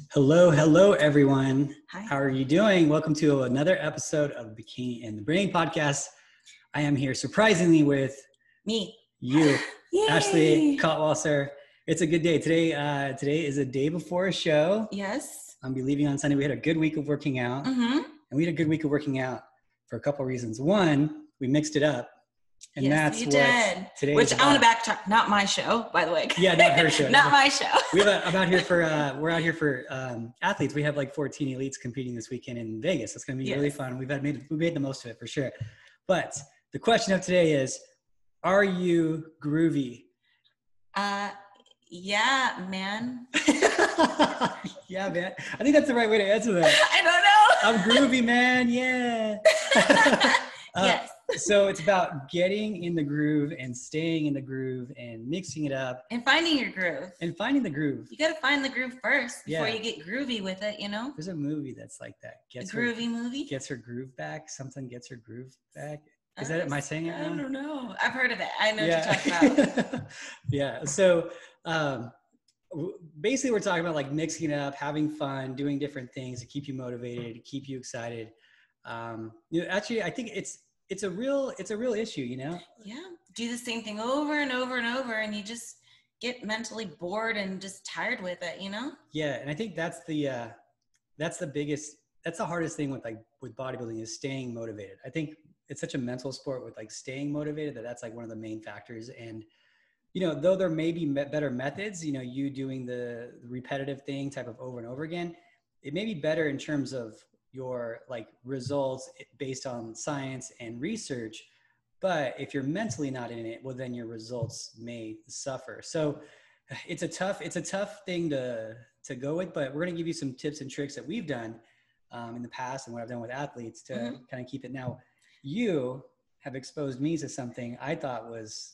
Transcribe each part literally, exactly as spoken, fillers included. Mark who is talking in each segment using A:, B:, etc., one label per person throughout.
A: Hello, hello, everyone.
B: Hi.
A: How are you doing? Welcome to another episode of Bikini and the Brain podcast. I am here surprisingly with
B: Me.
A: you,
B: Yay.
A: Ashley Kotwasser. It's a good day. Today uh, Today is a day before a show.
B: Yes.
A: I'll be leaving on Sunday. We had a good week of working out.
B: Mm-hmm.
A: And we had a good week of working out for a couple of reasons. One, we mixed it up. And
B: yes,
A: that's
B: you
A: what
B: did.
A: today
B: Which
A: is
B: I want
A: about.
B: to backtrack. Not my show, by the way.
A: Yeah, not her show.
B: Not my show.
A: We have a, I'm out here for, uh, we're out here for um, athletes. We have like fourteen elites competing this weekend in Vegas. It's going to be
B: Yes.
A: really fun. We've had made, we made the most of it for sure. But the question of today is, are you groovy?
B: Uh, yeah, man.
A: Yeah, man. I think that's the right way to answer that.
B: I don't know.
A: I'm groovy, man. Yeah. Uh,
B: Yes.
A: So it's about getting in the groove and staying in the groove and mixing it up
B: And finding your groove.
A: and finding the groove.
B: You got to find the groove first before
A: Yeah.
B: you get groovy with it, you know?
A: There's a movie that's like that.
B: A
A: Gets her,
B: groovy movie.
A: gets her groove back. Something gets her groove back. Is
B: Uh,
A: that, am I saying it
B: I
A: wrong?
B: don't know. I've heard of it. I know
A: Yeah.
B: what you're talking about.
A: Yeah. So um, w- basically we're talking about like mixing it up, having fun, doing different things to keep you motivated, to keep you excited. Um, you know, actually, I think it's, it's a real, it's a real issue, you know?
B: Yeah. Do the same thing over and over and over, and you just get mentally bored and just tired with it, you know?
A: Yeah. And I think that's the, uh, that's the biggest, that's the hardest thing with like, with bodybuilding is staying motivated. I think it's such a mental sport with like staying motivated that that's like one of the main factors. And, you know, though there may be me- better methods, you know, you doing the repetitive thing type of over and over again, it may be better in terms of your like results based on science and research. But if you're mentally not in it, well, then your results may suffer. So it's a tough, it's a tough thing to, to go with, but we're going to give you some tips and tricks that we've done um, in the past and what I've done with athletes to
B: Mhm.
A: kind of keep it. Now, you have exposed me to something I thought was,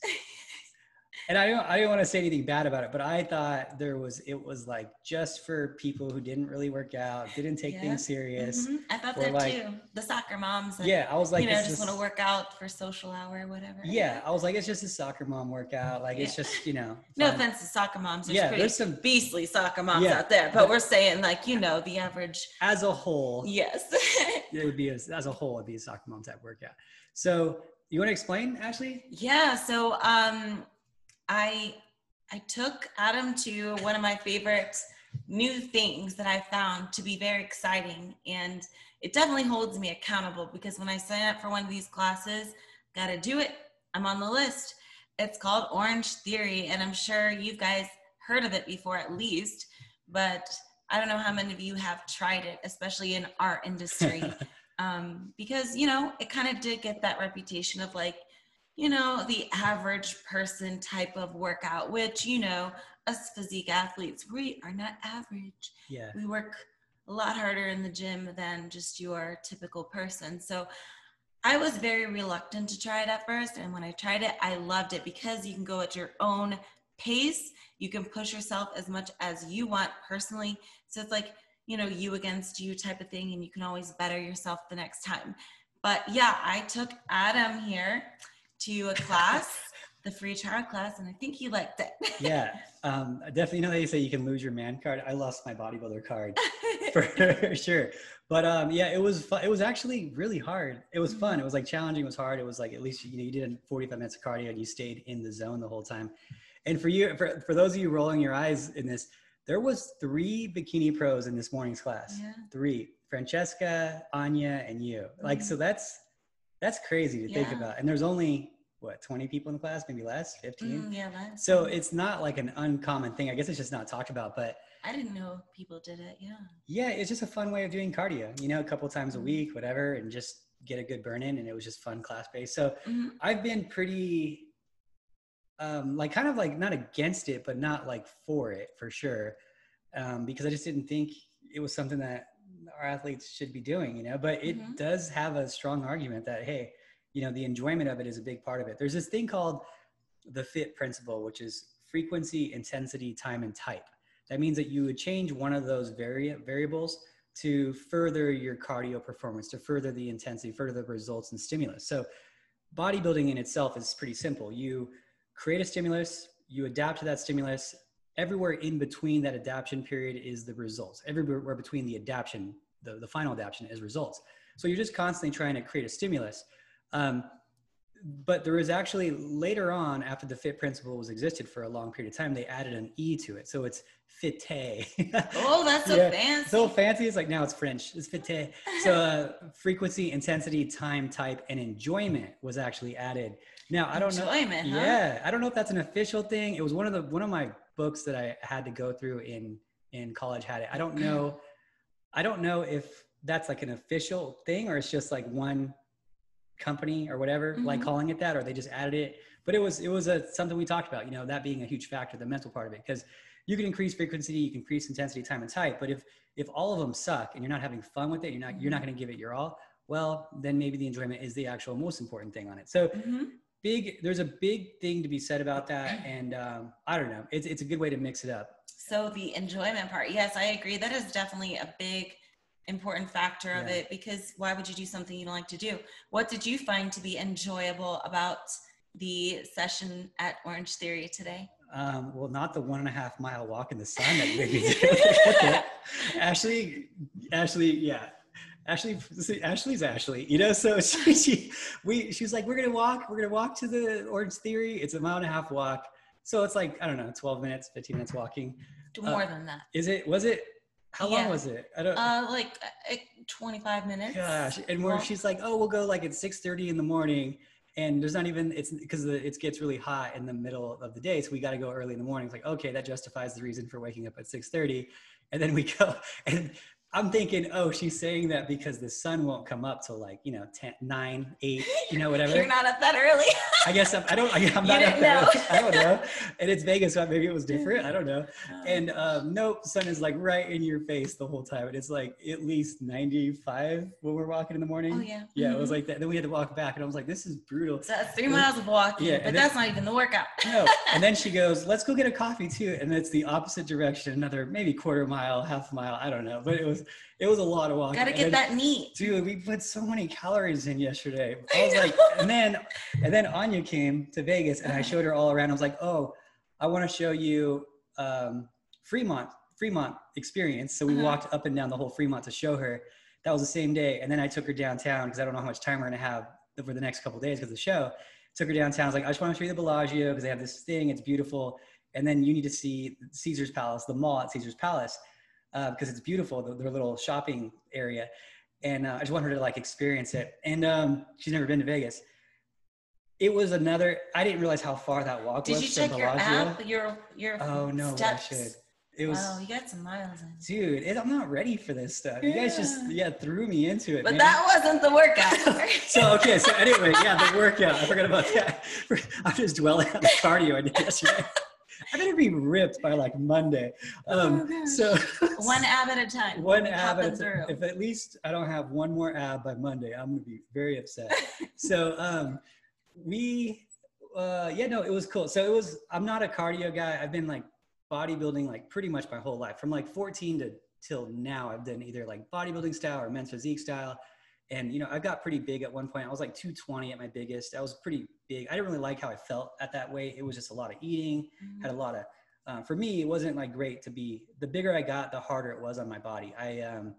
A: and I don't, I don't want to say anything bad about it, but I thought there was, it was like just for people who didn't really work out, didn't take
B: Yeah.
A: things serious.
B: Mhm. I thought
A: or
B: that
A: like-
B: too. The soccer moms. And,
A: Yeah. I was like,
B: you know,
A: it's
B: just want to work out for social hour or whatever.
A: Yeah. I was like, it's just a soccer mom workout. Like, it's
B: Yeah.
A: just, you know.
B: No
A: fun.
B: offense to soccer moms. There's
A: Yeah,
B: pretty
A: there's some-
B: beastly soccer moms
A: Yeah.
B: out there, but we're saying like, you know, the average.
A: As a whole,
B: Yes.
A: it would be, a, as a whole, it'd be a soccer mom type workout. So you want to explain, Ashley?
B: Yeah. So um, I I took Adam to one of my favorite new things that I found to be very exciting, and it definitely holds me accountable because when I sign up for one of these classes, got to do it. I'm on the list. It's called Orange Theory, and I'm sure you guys heard of it before at least, but I don't know how many of you have tried it, especially in our industry. Um, because, you know, it kind of did get that reputation of like, you know, the average person type of workout, which, you know, us physique athletes, we are not average.
A: Yeah.
B: We work a lot harder in the gym than just your typical person. So I was very reluctant to try it at first. And when I tried it, I loved it because you can go at your own pace. You can push yourself as much as you want personally. So it's like, you know, you against you type of thing, and you can always better yourself the next time. But yeah, I took Adam here to a class, the free trial class, and I think he liked it.
A: Yeah. Um, I definitely know they say you can lose your man card. I lost my bodybuilder card for sure. But um, yeah, it was fun. It was actually really hard. It was fun. It was like challenging. It was hard. It was like, at least, you know, you did forty-five minutes of cardio and you stayed in the zone the whole time. And for you, for, for those of you rolling your eyes in this, there was three bikini pros in this morning's class.
B: Yeah.
A: Three: Francesca, Anya, and you. Like, so that's, that's crazy to think
B: Yeah.
A: about. And there's only, what, twenty people in the class, maybe less, fifteen?
B: Mm, yeah, that's,
A: So it's not like an uncommon thing. I guess it's just not talked about, but
B: I didn't know people did it. Yeah.
A: yeah, it's just a fun way of doing cardio, you know, a couple times a
B: Mhm.
A: week, whatever, and just get a good burn in. And it was just fun class based. So
B: Mhm.
A: I've been pretty, um, like kind of like not against it, but not like for it for sure. Um, because I just didn't think it was something that our athletes should be doing, you know, but it
B: Mhm.
A: does have a strong argument that, hey, you know, the enjoyment of it is a big part of it. There's this thing called the FIT principle, which is frequency, intensity, time, and type. That means that you would change one of those vari- variables to further your cardio performance, to further the intensity, further the results and stimulus. So bodybuilding in itself is pretty simple. You create a stimulus, you adapt to that stimulus, everywhere in between that adaptation period is the results. Everywhere between the adaptation, the, the final adaptation is results. So you're just constantly trying to create a stimulus. Um, but there was actually later on, after the FIT principle was existed for a long period of time, they added an E to it. So it's FITE.
B: Oh, that's so yeah, fancy.
A: So fancy. It's like, now it's French. It's FITE. So uh, frequency, intensity, time, type, and enjoyment was actually added. Now, I don't
B: enjoyment,
A: know.
B: Huh?
A: Yeah. I don't know if that's an official thing. It was one of the, one of my books that I had to go through in, in college had it. I don't know. I don't know if that's like an official thing or it's just like one company or whatever, mm-hmm. like calling it that, or they just added it. But it was, it was a, something we talked about, you know, that being a huge factor, the mental part of it, because you can increase frequency, you can increase intensity, time, and type. But if, if all of them suck and you're not having fun with it, you're not, mm-hmm. you're not going to give it your all. Well, then maybe the enjoyment is the actual most important thing on it. So mm-hmm. big, there's a big thing to be said about that. And um, I don't know, it's, it's a good way to mix it up.
B: So the enjoyment part, yes, I agree. That is definitely a big important factor of yeah. it, because why would you do something you don't like to do? What did you find to be enjoyable about the session at Orange Theory today?
A: Um, well, not the one and a half mile walk in the sun that you made me do. Ashley, Ashley, yeah. Ashley, see, Ashley's Ashley, you know, so she, she, we, she was like, we're going to walk, we're going to walk to the Orange Theory. It's a mile and a half walk. So it's like, I don't know, twelve minutes, fifteen minutes walking.
B: More
A: uh,
B: than that.
A: Is it, was it, how
B: yeah.
A: long was it? I don't
B: uh like uh, twenty-five minutes.
A: Gosh. And where well, she's like, oh, we'll go like at six thirty in the morning, and there's not even, it's because it gets really hot in the middle of the day, so we got to go early in the morning. It's like, okay, that justifies the reason for waking up at six thirty. And then we go, and I'm thinking, oh, she's saying that because the sun won't come up till like, you know, ten, nine, eight, you know, whatever.
B: You're not up that early.
A: I guess I'm, I don't, I, I'm not up that early. I don't know. And it's Vegas, so maybe it was different. I don't know. And um, nope, sun is like right in your face the whole time. And it's like at least ninety-five when we're walking in the morning.
B: Oh yeah.
A: Yeah,
B: mm-hmm.
A: it was like that. Then we had to walk back and I was like, this is brutal.
B: So that's three miles of walking, yeah, but then, that's not even the workout.
A: No. And then she goes, let's go get a coffee too. And it's the opposite direction, another maybe quarter mile, half mile. I don't know. But it was, it was a lot of walking.
B: Gotta get
A: then,
B: that neat.
A: Dude, we put so many calories in yesterday. I was like, and then, and then Anya came to Vegas and I showed her all around. I was like, oh, I want to show you um, Fremont, Fremont experience. So we uh-huh. walked up and down the whole Fremont to show her. That was the same day. And then I took her downtown because I don't know how much time we're going to have for the next couple of days because of the show. Took her downtown. I was like, I just want to show you the Bellagio because they have this thing. It's beautiful. And then you need to see Caesar's Palace, the mall at Caesar's Palace. Uh, because it's beautiful, the, their little shopping area. And uh, I just want her to like experience it. And um, she's never been to Vegas. It was another, I didn't realize how far that walk
B: Did
A: was.
B: Did you check your app, your, your
A: Oh no,
B: steps?
A: I should. It was,
B: wow, you got some miles in.
A: Dude, it, I'm not ready for this stuff. You yeah. guys just, yeah, threw me into it,
B: But
A: man.
B: that wasn't the workout.
A: So, okay, so anyway, yeah, the workout. I forgot about that. I'm just dwelling on the cardio I did yesterday. I better be ripped by like Monday. Um,
B: oh,
A: so
B: one ab at a time.
A: One ab at a time. If at least I don't have one more ab by Monday, I'm gonna be very upset. So um, we, uh, yeah, no, it was cool. So it was. I'm not a cardio guy. I've been like bodybuilding like pretty much my whole life, from like fourteen to till now. I've done either like bodybuilding style or men's physique style. And, you know, I got pretty big at one point. I was like two twenty at my biggest. I was pretty big. I didn't really like how I felt at that weight. It was just a lot of eating, mm-hmm. had a lot of, uh, for me, it wasn't like great to be, the bigger I got, the harder it was on my body. I, um,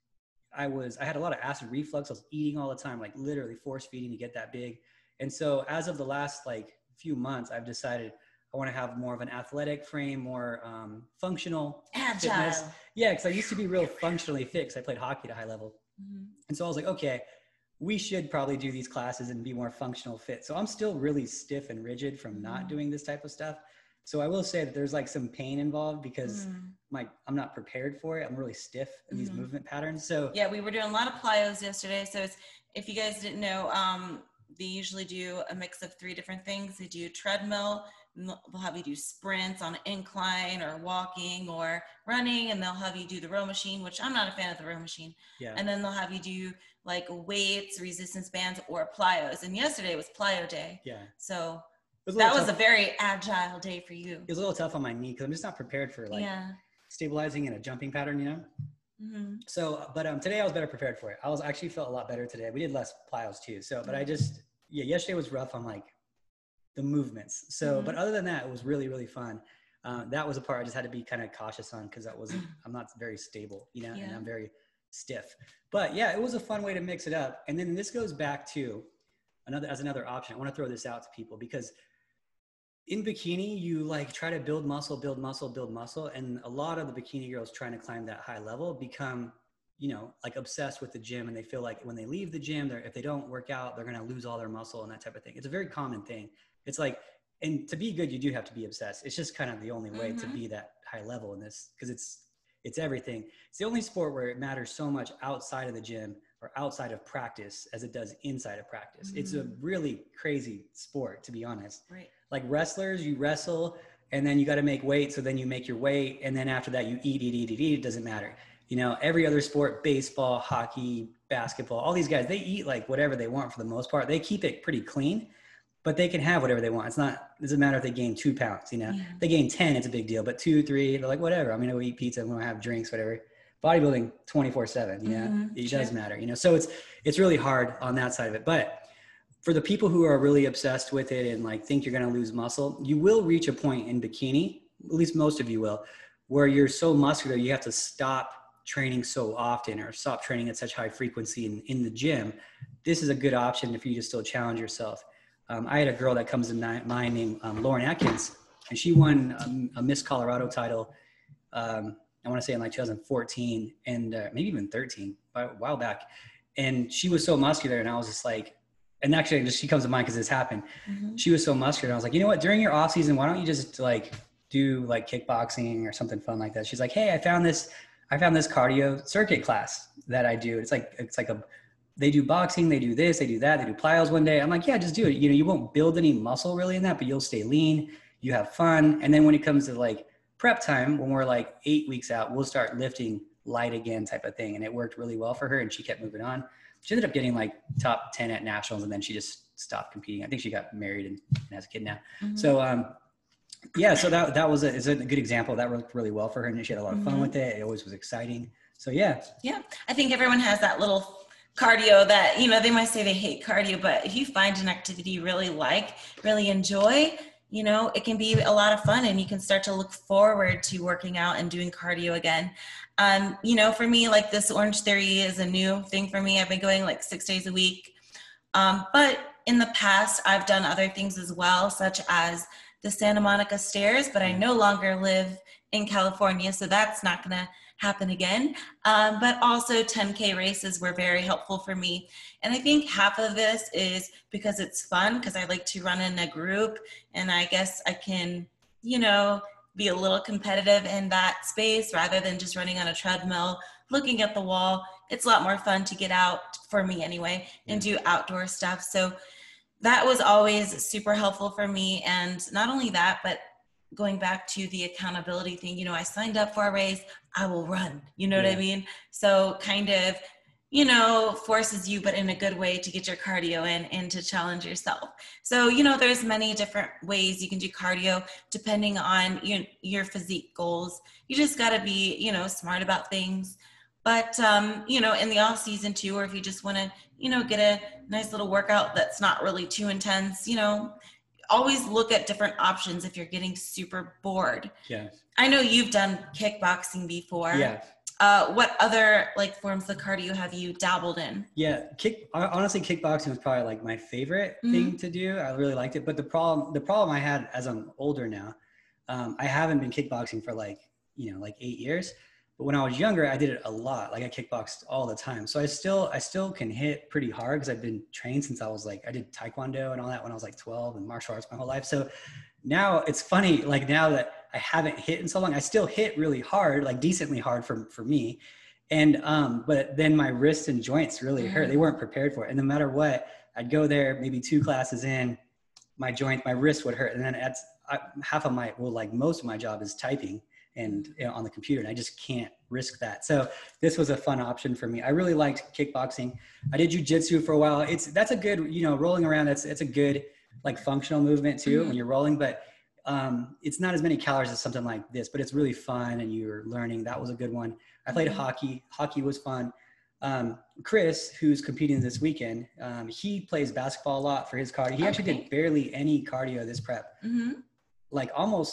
A: I was, I had a lot of acid reflux. I was eating all the time, like literally force feeding to get that big. And so as of the last like few months, I've decided I want to have more of an athletic frame, more um, functional
B: Agile.
A: fitness. Yeah. Cause I used to be real functionally fit because I played hockey at a high level. Mm-hmm. And so I was like, okay, we should probably do these classes and be more functional fit. So I'm still really stiff and rigid from not mm-hmm. doing this type of stuff. So I will say that there's like some pain involved because mm-hmm. my, I'm not prepared for it. I'm really stiff in mm-hmm. these movement patterns. So
B: yeah, we were doing a lot of plyos yesterday. So it's, if you guys didn't know, um, they usually do a mix of three different things. They do treadmill, they'll have you do sprints on an incline or walking or running, and they'll have you do the row machine, which I'm not a fan of the row machine.
A: Yeah.
B: And then they'll have you do like weights, resistance bands, or plyos. And yesterday was plyo day.
A: Yeah.
B: So
A: was
B: that was
A: tough.
B: a very agile day for you.
A: It was a little tough on my knee because I'm just not prepared for like
B: yeah.
A: stabilizing in a jumping pattern, you know?
B: Mm-hmm.
A: So, but um, today I was better prepared for it. I was actually felt a lot better today. We did less plyos too. So, but I just, yeah, yesterday was rough on like the movements. So, mm-hmm. but other than that, it was really, really fun. Uh, that was a part I just had to be kind of cautious on because that wasn't, I'm not very stable, you know, yeah. and I'm very stiff. But yeah, it was a fun way to mix it up. And then this goes back to another, as another option. I want to throw this out to people because in bikini, you like try to build muscle, build muscle, build muscle. And a lot of the bikini girls trying to climb that high level become, you know, like obsessed with the gym. And they feel like when they leave the gym, they're, if they don't work out, they're going to lose all their muscle and that type of thing. It's a very common thing. It's like, and to be good, you do have to be obsessed. It's just kind of the only way mm-hmm. to be that high level in this, because it's it's everything. It's the only sport where it matters so much outside of the gym or outside of practice as it does inside of practice. Mm-hmm. It's a really crazy sport, to be honest.
B: Right.
A: Like wrestlers, you wrestle and then you got to make weight. So then you make your weight. And then after that, you eat, eat, eat, eat, eat. It doesn't matter. You know, every other sport, baseball, hockey, basketball, all these guys, they eat like whatever they want for the most part. They keep it pretty clean. But they can have whatever they want. It's not, it doesn't matter if they gain two pounds, you know, yeah. they gain ten, it's a big deal, but two, three, they're like, whatever. I'm going to eat pizza. I'm going to have drinks, whatever. Bodybuilding twenty-four seven, you know, mm-hmm. it sure. does matter, you know? So it's, it's really hard on that side of it. But for the people who are really obsessed with it and like think you're going to lose muscle, you will reach a point in bikini, at least most of you will, where you're so muscular, you have to stop training so often or stop training at such high frequency in, in the gym. This is a good option if you just still challenge yourself. Um, I had a girl that comes to mind named um, Lauren Atkins, and she won a, a Miss Colorado title. Um, I want to say in like two thousand fourteen and uh, maybe even thirteen, a while back. And she was so muscular, and I was just like, and actually just, she comes to mind because this happened. Mm-hmm. She was so muscular, and I was like, you know what? During your off season, why don't you just like do like kickboxing or something fun like that? She's like, hey, I found this, I found this cardio circuit class that I do. It's like it's like a they do boxing, they do this, they do that, they do plyos one day. I'm like, yeah, just do it. You know, you won't build any muscle really in that, but you'll stay lean, you have fun. And then when it comes to like prep time, when we're like eight weeks out, we'll start lifting light again type of thing. And it worked really well for her and she kept moving on. She ended up getting like top ten at nationals and then she just stopped competing. I think she got married and, and has a kid now. Mm-hmm. So um, yeah, so that, that was a, is a good example. That worked really well for her and she had a lot of fun mm-hmm. with it. It always was exciting. So yeah.
B: Yeah. I think everyone has that little cardio that, you know, they might say they hate cardio, but if you find an activity you really like, really enjoy, you know, it can be a lot of fun and you can start to look forward to working out and doing cardio again. Um, you know, for me, like this Orange Theory is a new thing for me. I've been going like six days a week. Um, but in the past, I've done other things as well, such as the Santa Monica Stairs, but I no longer live in California, so that's not going to happen again. Um, but also ten K races were very helpful for me. And I think half of this is because it's fun, because I like to run in a group and I guess I can, you know, be a little competitive in that space rather than just running on a treadmill, looking at the wall. It's a lot more fun to get out, for me anyway, and do outdoor stuff. So that was always super helpful for me. And not only that, but going back to the accountability thing, you know, I signed up for a race, I will run, you know yeah. what I mean? So kind of, you know, forces you, but in a good way, to get your cardio in and to challenge yourself. So, you know, there's many different ways you can do cardio depending on your, your physique goals. You just got to be, you know, smart about things. But, um, you know, in the off season too, or if you just want to, you know, get a nice little workout that's not really too intense, you know, always look at different options if you're getting super bored.
A: Yeah.
B: I know you've done kickboxing before.
A: Yeah.
B: Uh, what other like forms of cardio have you dabbled in?
A: Yeah, kick. Honestly, kickboxing was probably like my favorite mm-hmm. thing to do. I really liked it. But the problem, the problem I had as I'm older now, um, I haven't been kickboxing for like, you know, like eight years. But when I was younger, I did it a lot. Like I kickboxed all the time. So I still, I still can hit pretty hard because I've been trained since I was like, I did Taekwondo and all that when I was like twelve and martial arts my whole life. So now it's funny, like now that I haven't hit in so long, I still hit really hard, like decently hard for, for me. And, um, but then my wrists and joints really mm-hmm. hurt. They weren't prepared for it. And no matter what, I'd go there, maybe two classes in, my joint, my wrist would hurt. And then that's I, half of my, well, like most of my job is typing and you know, on the computer, and I just can't risk that. So this was a fun option for me. I really liked kickboxing. I did jujitsu for a while. It's, that's a good, you know, rolling around. That's, it's a good like functional movement too, mm-hmm. when you're rolling, but um, it's not as many calories as something like this, but it's really fun and you're learning. That was a good one. I played mm-hmm. hockey. Hockey was fun. Um, Chris, who's competing this weekend, um, he plays basketball a lot for his cardio. He okay. actually did barely any cardio this prep. Mm-hmm. Like almost,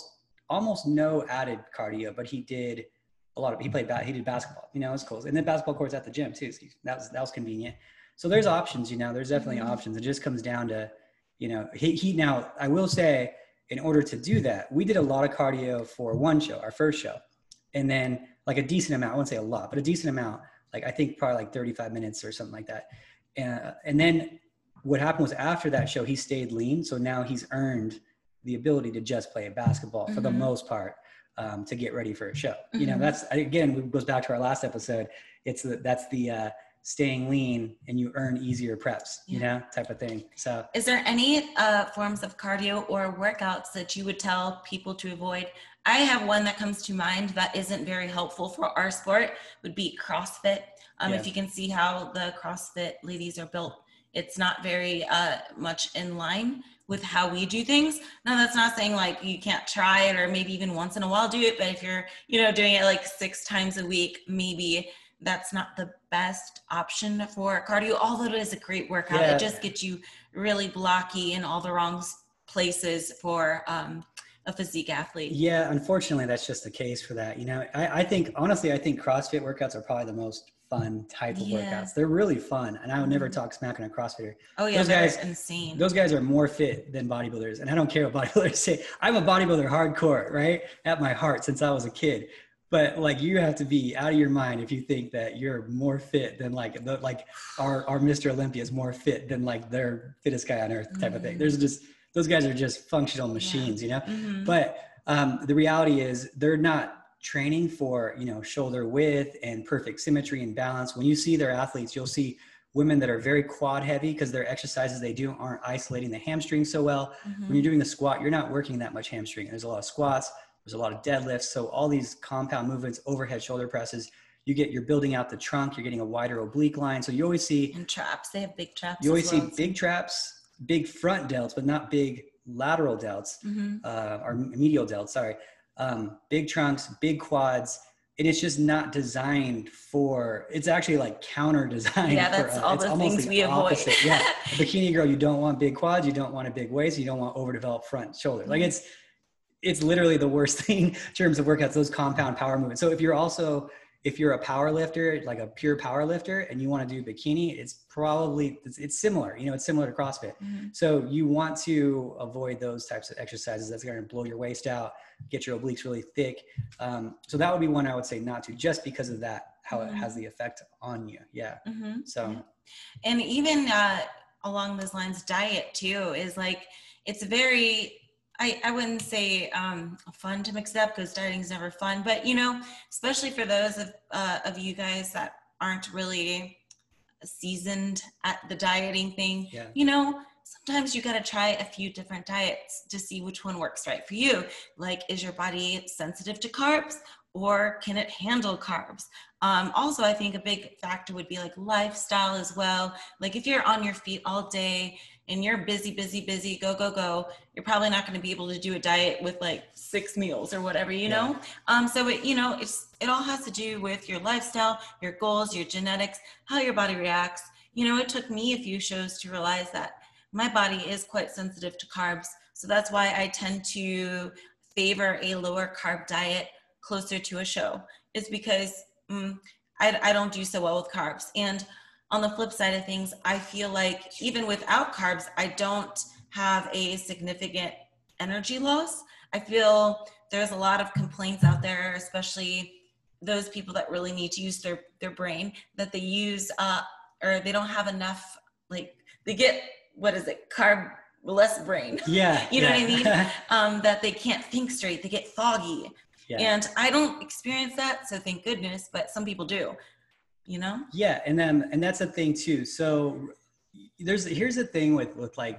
A: almost no added cardio, but he did a lot of, he played, he did basketball, you know, it's cool. And then basketball courts at the gym too. So that was, that was convenient. So there's options, you know, there's definitely mm-hmm. options. It just comes down to, you know, he, he, now I will say, in order to do that, we did a lot of cardio for one show, our first show. And then like a decent amount, I wouldn't say a lot, but a decent amount, like I think probably like thirty-five minutes or something like that. And, and then what happened was after that show, he stayed lean. So now he's earned the ability to just play basketball mm-hmm. for the most part, um, to get ready for a show. Mm-hmm. You know, that's, again, it goes back to our last episode. It's the, that's the, uh, staying lean and you earn easier preps, you yeah. know, type of thing. So
B: is there any uh, forms of cardio or workouts that you would tell people to avoid? I have one that comes to mind that isn't very helpful for our sport, would be CrossFit. Um, yeah. If you can see how the CrossFit ladies are built, it's not very uh, much in line with how we do things. Now that's not saying like you can't try it or maybe even once in a while do it, but if you're, you know, doing it like six times a week, maybe that's not the best option for cardio, although it is a great workout. Yeah. It just gets you really blocky in all the wrong places for um, a physique athlete.
A: Yeah, unfortunately, that's just the case for that. You know, I, I think, honestly, I think CrossFit workouts are probably the most fun type of yeah. workouts. They're really fun. And I would mm-hmm. never talk smack on a CrossFitter.
B: Oh yeah,
A: those guys,
B: insane.
A: Those guys are more fit than bodybuilders. And I don't care what bodybuilders say. I'm a bodybuilder hardcore, right? At my heart since I was a kid. But like, you have to be out of your mind if you think that you're more fit than like, the, like our, our Mister Olympia is more fit than like their fittest guy on earth type mm-hmm. of thing. There's just, those guys are just functional machines, yeah. you know? Mm-hmm. But um, the reality is they're not training for, you know, shoulder width and perfect symmetry and balance. When you see their athletes, you'll see women that are very quad heavy because their exercises they do aren't isolating the hamstring so well. Mm-hmm. When you're doing the squat, you're not working that much hamstring. There's a lot of squats. There's a lot of deadlifts. So all these compound movements, overhead shoulder presses, you get, you're building out the trunk, you're getting a wider oblique line. So you always see
B: and traps. They have big traps.
A: You always
B: well.
A: see big traps, big front delts, but not big lateral delts, mm-hmm. uh, or medial delts, sorry. Um, big trunks, big quads. And it's just not designed for, it's actually like counter designed.
B: Yeah, that's
A: for,
B: all
A: uh,
B: the things we
A: opposite.
B: avoid.
A: Yeah. A bikini girl, you don't want big quads, you don't want a big waist, you don't want overdeveloped front shoulder. Like it's, it's literally the worst thing in terms of workouts, those compound power movements. So if you're also, if you're a power lifter, like a pure power lifter, and you want to do bikini, it's probably, it's, it's similar, you know, it's similar to CrossFit. Mm-hmm. So you want to avoid those types of exercises. That's going to blow your waist out, get your obliques really thick. Um, so that would be one I would say not to, just because of that, how mm-hmm. it has the effect on you. Yeah. Mm-hmm. So.
B: Yeah. And even uh, along those lines, diet too, is like, it's very, I, I wouldn't say um, fun to mix it up because dieting is never fun, but you know, especially for those of, uh, of you guys that aren't really seasoned at the dieting thing, yeah. you know, sometimes you got to try a few different diets to see which one works right for you. Like, is your body sensitive to carbs or can it handle carbs? Um, also, I think a big factor would be like lifestyle as well. Like if you're on your feet all day and you're busy, busy, busy, go, go, go, you're probably not going to be able to do a diet with like six meals or whatever, you know? Yeah. Um, so it, you know, it's, it all has to do with your lifestyle, your goals, your genetics, how your body reacts. You know, it took me a few shows to realize that my body is quite sensitive to carbs. So that's why I tend to favor a lower carb diet closer to a show. It's because mm, I, I don't do so well with carbs. And on the flip side of things, I feel like even without carbs, I don't have a significant energy loss. I feel there's a lot of complaints out there, especially those people that really need to use their, their brain, that they use, uh, or they don't have enough, like they get, what is it, carb less brain.
A: Yeah.
B: You know
A: yeah.
B: what I mean? um, that they can't think straight, they get foggy. Yeah. And I don't experience that, so thank goodness, but some people do, you know?
A: Yeah, and then, and that's the thing too. So there's, here's the thing with, with like,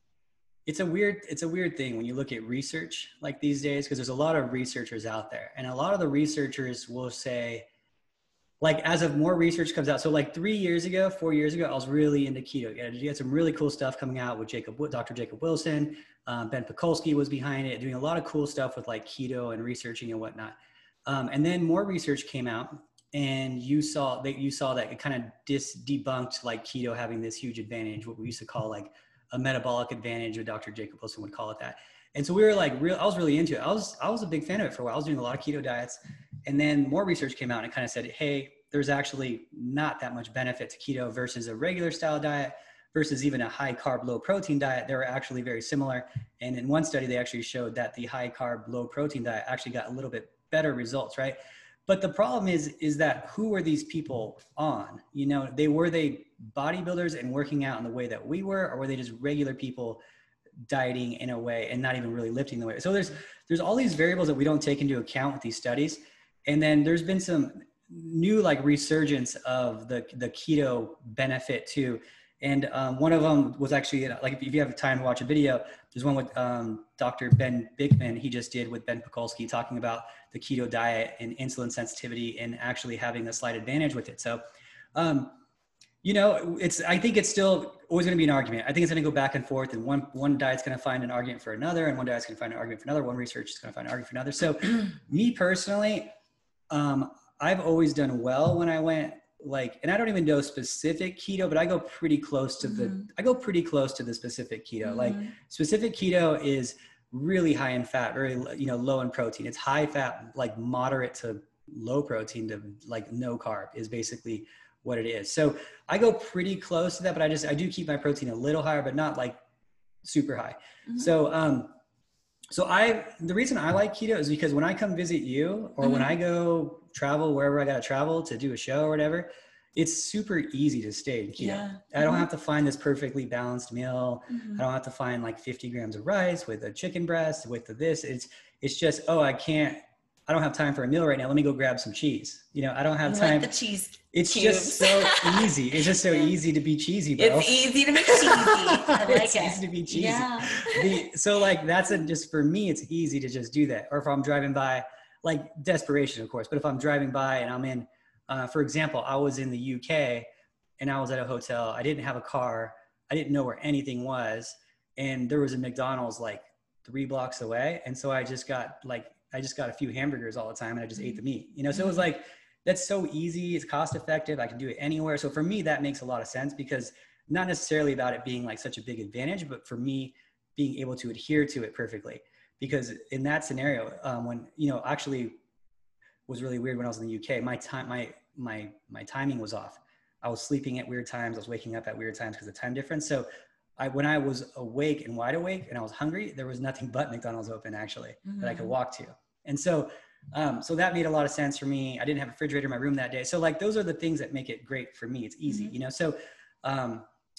A: it's a weird, it's a weird thing when you look at research like these days, because there's a lot of researchers out there, and a lot of the researchers will say, like, as of more research comes out, so like three years ago, four years ago, I was really into keto. Yeah, you had some really cool stuff coming out with Jacob, Doctor Jacob Wilson, um, Ben Pakulski was behind it, doing a lot of cool stuff with like keto and researching and whatnot. Um, and then more research came out, and you saw that you saw that it kind of dis debunked like keto having this huge advantage, what we used to call like a metabolic advantage, or Doctor Jacob Wilson would call it that. And so we were like real, I was really into it. I was, I was a big fan of it for a while. I was doing a lot of keto diets, and then more research came out and it kind of said, hey, there's actually not that much benefit to keto versus a regular style diet versus even a high carb, low protein diet. They were actually very similar. And in one study, they actually showed that the high carb, low protein diet actually got a little bit better results, right? But the problem is, is that who were these people on? You know, they were they bodybuilders and working out in the way that we were, or were they just regular people dieting in a way and not even really lifting the way? So there's there's all these variables that we don't take into account with these studies. And then there's been some new like resurgence of the the keto benefit too. And um, one of them was actually, like, if you have time to watch a video, there's one with um, Doctor Ben Bikman. He just did with Ben Pakulski, talking about the keto diet and insulin sensitivity and actually having a slight advantage with it. So, um, you know, it's, I think it's still always going to be an argument. I think it's going to go back and forth, and one, one diet's going to find an argument for another, and one diet's going to find an argument for another. One research is going to find an argument for another. So me personally, um, I've always done well when I went, like, and I don't even know specific keto, but I go pretty close to the, mm-hmm. I go pretty close to the specific keto. Mm-hmm. Like, specific keto is really high in fat, very, you know, low in protein. It's high fat, like moderate to low protein to like no carb is basically what it is. So I go pretty close to that, but I just, I do keep my protein a little higher, but not like super high. Mm-hmm. So, um, so I, the reason I like keto is because when I come visit you, or mm-hmm. when I go travel wherever I got to travel to do a show or whatever, it's super easy to stay in keto. Yeah. I don't mm-hmm. have to find this perfectly balanced meal. Mm-hmm. I don't have to find like fifty grams of rice with a chicken breast, with the this. It's, it's just, oh, I can't, I don't have time for a meal right now. Let me go grab some cheese. You know, I don't have
B: you
A: time.
B: Like the cheese
A: It's
B: cubes.
A: just so easy. It's just so easy to be cheesy, bro.
B: It's easy to be cheesy. I like
A: it's
B: it.
A: easy to be cheesy.
B: Yeah.
A: The, so like, that's a, just for me, it's easy to just do that. Or if I'm driving by, like, desperation, of course, but if I'm driving by and I'm in, uh, for example, I was in the U K and I was at a hotel. I didn't have a car. I didn't know where anything was. And there was a McDonald's like three blocks away. And so I just got like, I just got a few hamburgers all the time and I just ate the meat, you know? So it was like, that's so easy. It's cost effective. I can do it anywhere. So for me, that makes a lot of sense, because not necessarily about it being like such a big advantage, but for me being able to adhere to it perfectly. Because in that scenario, um, when, you know, actually was really weird when I was in the U K, my time, my, my, my timing was off. I was sleeping at weird times. I was waking up at weird times because of the time difference. So I, when I was awake and wide awake and I was hungry, there was nothing but McDonald's open actually mm-hmm. that I could walk to. And so, um, so that made a lot of sense for me. I didn't have a refrigerator in my room that day. So like, those are the things that make it great for me. It's easy, mm-hmm. you know? So, um,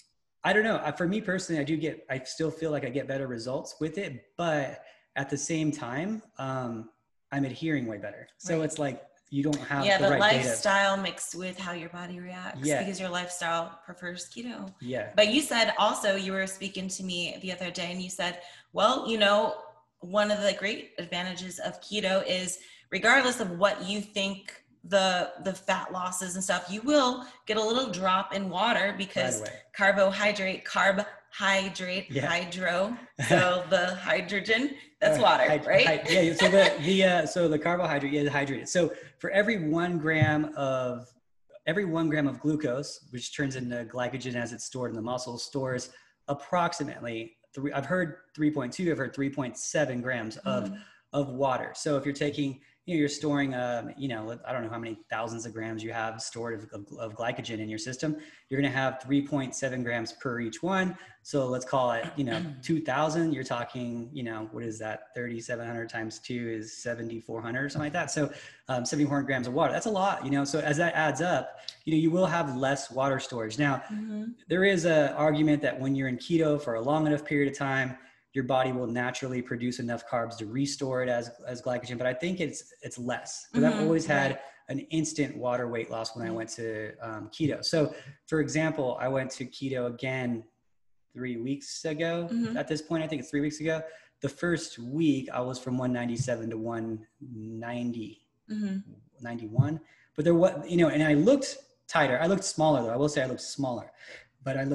A: I don't know. For me personally, I do get, I still feel like I get better results with it, but at the same time, um, I'm adhering way better. So right. It's like, you don't have
B: yeah,
A: the,
B: the
A: right
B: lifestyle
A: data.
B: Mixed with how your body reacts
A: yeah.
B: because your lifestyle prefers keto.
A: Yeah.
B: But you said also, you were speaking to me the other day and you said, well, you know, one of the great advantages of keto is regardless of what you think the the fat losses and stuff, you will get a little drop in water because right carbohydrate, carbohydrate, yeah. hydro. So the hydrogen, that's water, Hyd- right?
A: Hyd- yeah. So the the uh, so the carbohydrate, yeah, the hydrated. So for every one gram of every one gram of glucose, which turns into glycogen as it's stored in the muscle, stores approximately three. I've heard three point two. I've heard three point seven grams of mm. of water. So if you're taking You know, you're storing, um, you know, I don't know how many thousands of grams you have stored of, of, of glycogen in your system. You're going to have three point seven grams per each one. So let's call it, you know, two thousand. You're talking, you know, what is that? thirty-seven hundred times two is seventy-four hundred or something like that. So um, seventy-four hundred grams of water, that's a lot, you know, so as that adds up, you know, you will have less water storage. Now, mm-hmm. there is an argument that when you're in keto for a long enough period of time, your body will naturally produce enough carbs to restore it as, as glycogen. But I think it's, it's less, because mm-hmm. I've always had right. an instant water weight loss when I went to um, keto. So for example, I went to keto again three weeks ago. Mm-hmm. At this point, I think it's three weeks ago. The first week I was from one ninety-seven to one ninety, mm-hmm. ninety-one, but there was, you know, and I looked tighter. I looked smaller though. I will say I looked smaller, but I looked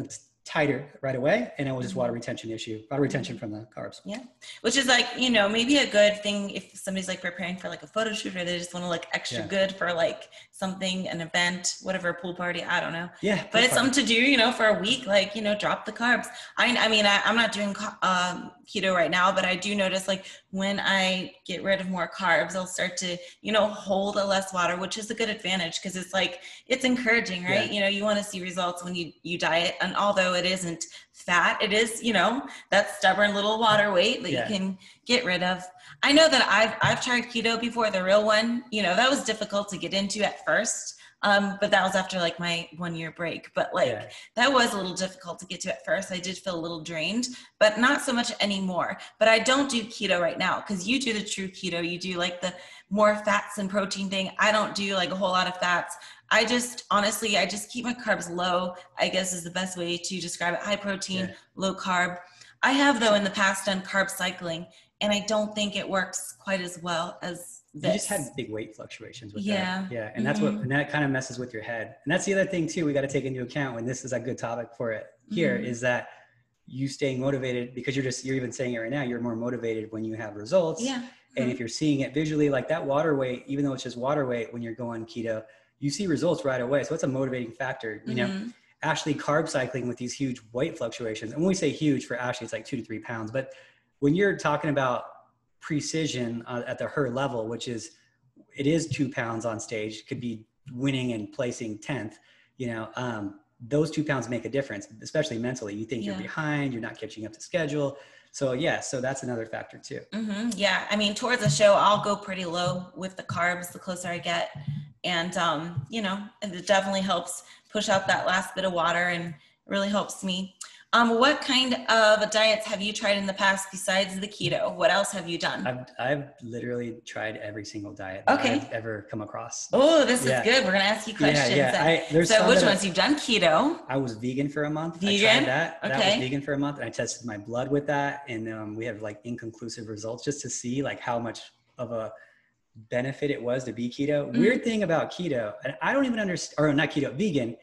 A: tighter right away, and it was just water retention issue, water retention from the carbs.
B: Yeah. Which is like, you know, maybe a good thing if somebody's like preparing for like a photo shoot, or they just want to look extra yeah. good for like something, an event, whatever, a pool party, I don't know.
A: Yeah.
B: But it's something to do, you know, for a week, like, you know, drop the carbs. I I mean, I, I'm not doing um, keto right now, but I do notice like when I get rid of more carbs, I'll start to, you know, hold a less water, which is a good advantage because it's like, it's encouraging, right? Yeah. You know, you want to see results when you, you diet. And although it isn't fat, it is, you know, that stubborn little water weight that yeah. you can get rid of. I know that I've, I've tried keto before, the real one, you know, that was difficult to get into at first. Um, but that was after like my one year break, but like yeah. that was a little difficult to get to at first. I did feel a little drained, but not so much anymore. But I don't do keto right now because you do the true keto. You do like the more fats and protein thing. I don't do like a whole lot of fats. I just, honestly, I just keep my carbs low, I guess is the best way to describe it. High protein, yeah. low carb. I have though in the past done carb cycling, and I don't think it works quite as well as this.
A: You just had big weight fluctuations with
B: yeah.
A: that. Yeah. And that's mm-hmm. what, and that kind of messes with your head. And that's the other thing too, we got to take into account when this is a good topic for it here mm-hmm. is that you staying motivated because you're just, you're even saying it right now, you're more motivated when you have results.
B: Yeah.
A: And mm-hmm. if you're seeing it visually, like that water weight, even though it's just water weight, when you're going keto, you see results right away. So it's a motivating factor, you mm-hmm. know. Ashley carb cycling with these huge weight fluctuations. And when we say huge for Ashley, it's like two to three pounds. But when you're talking about precision uh, at the her level, which is, it is two pounds on stage, could be winning and placing tenth, you know, um, those two pounds make a difference, especially mentally. You think yeah. you're behind, you're not catching up to schedule. So yeah, so that's another factor too.
B: Mm-hmm. Yeah. I mean, towards the show, I'll go pretty low with the carbs the closer I get. And, um, you know, it definitely helps push out that last bit of water and really helps me. Um, what kind of diets have you tried in the past besides the keto? What else have you done?
A: I've, I've literally tried every single diet that
B: okay.
A: I've ever come across.
B: Oh, this
A: yeah.
B: is good. We're going to ask you questions.
A: Yeah, yeah. I,
B: so which ones? You've done keto.
A: I was vegan for a month.
B: Vegan?
A: I tried that.
B: Okay.
A: That was vegan for a month. And I tested my blood with that. And um, we have like inconclusive results just to see like how much of a benefit it was to be keto. Mm. Weird thing about keto, and I don't even understand, or not keto, vegan.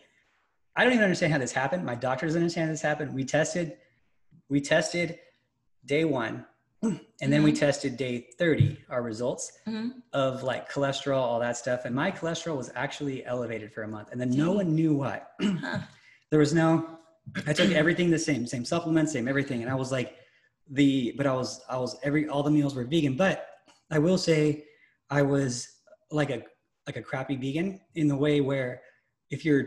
A: I don't even understand how this happened. My doctor doesn't understand how this happened. We tested We tested day one, and then mm-hmm. we tested day thirty, our results mm-hmm. of like cholesterol, all that stuff. And my cholesterol was actually elevated for a month. And then no one knew why. huh. There was no, I took everything the same, same supplements, same everything. And I was like the, but I was, I was every, all the meals were vegan. But I will say I was like a, like a crappy vegan in the way where if you're,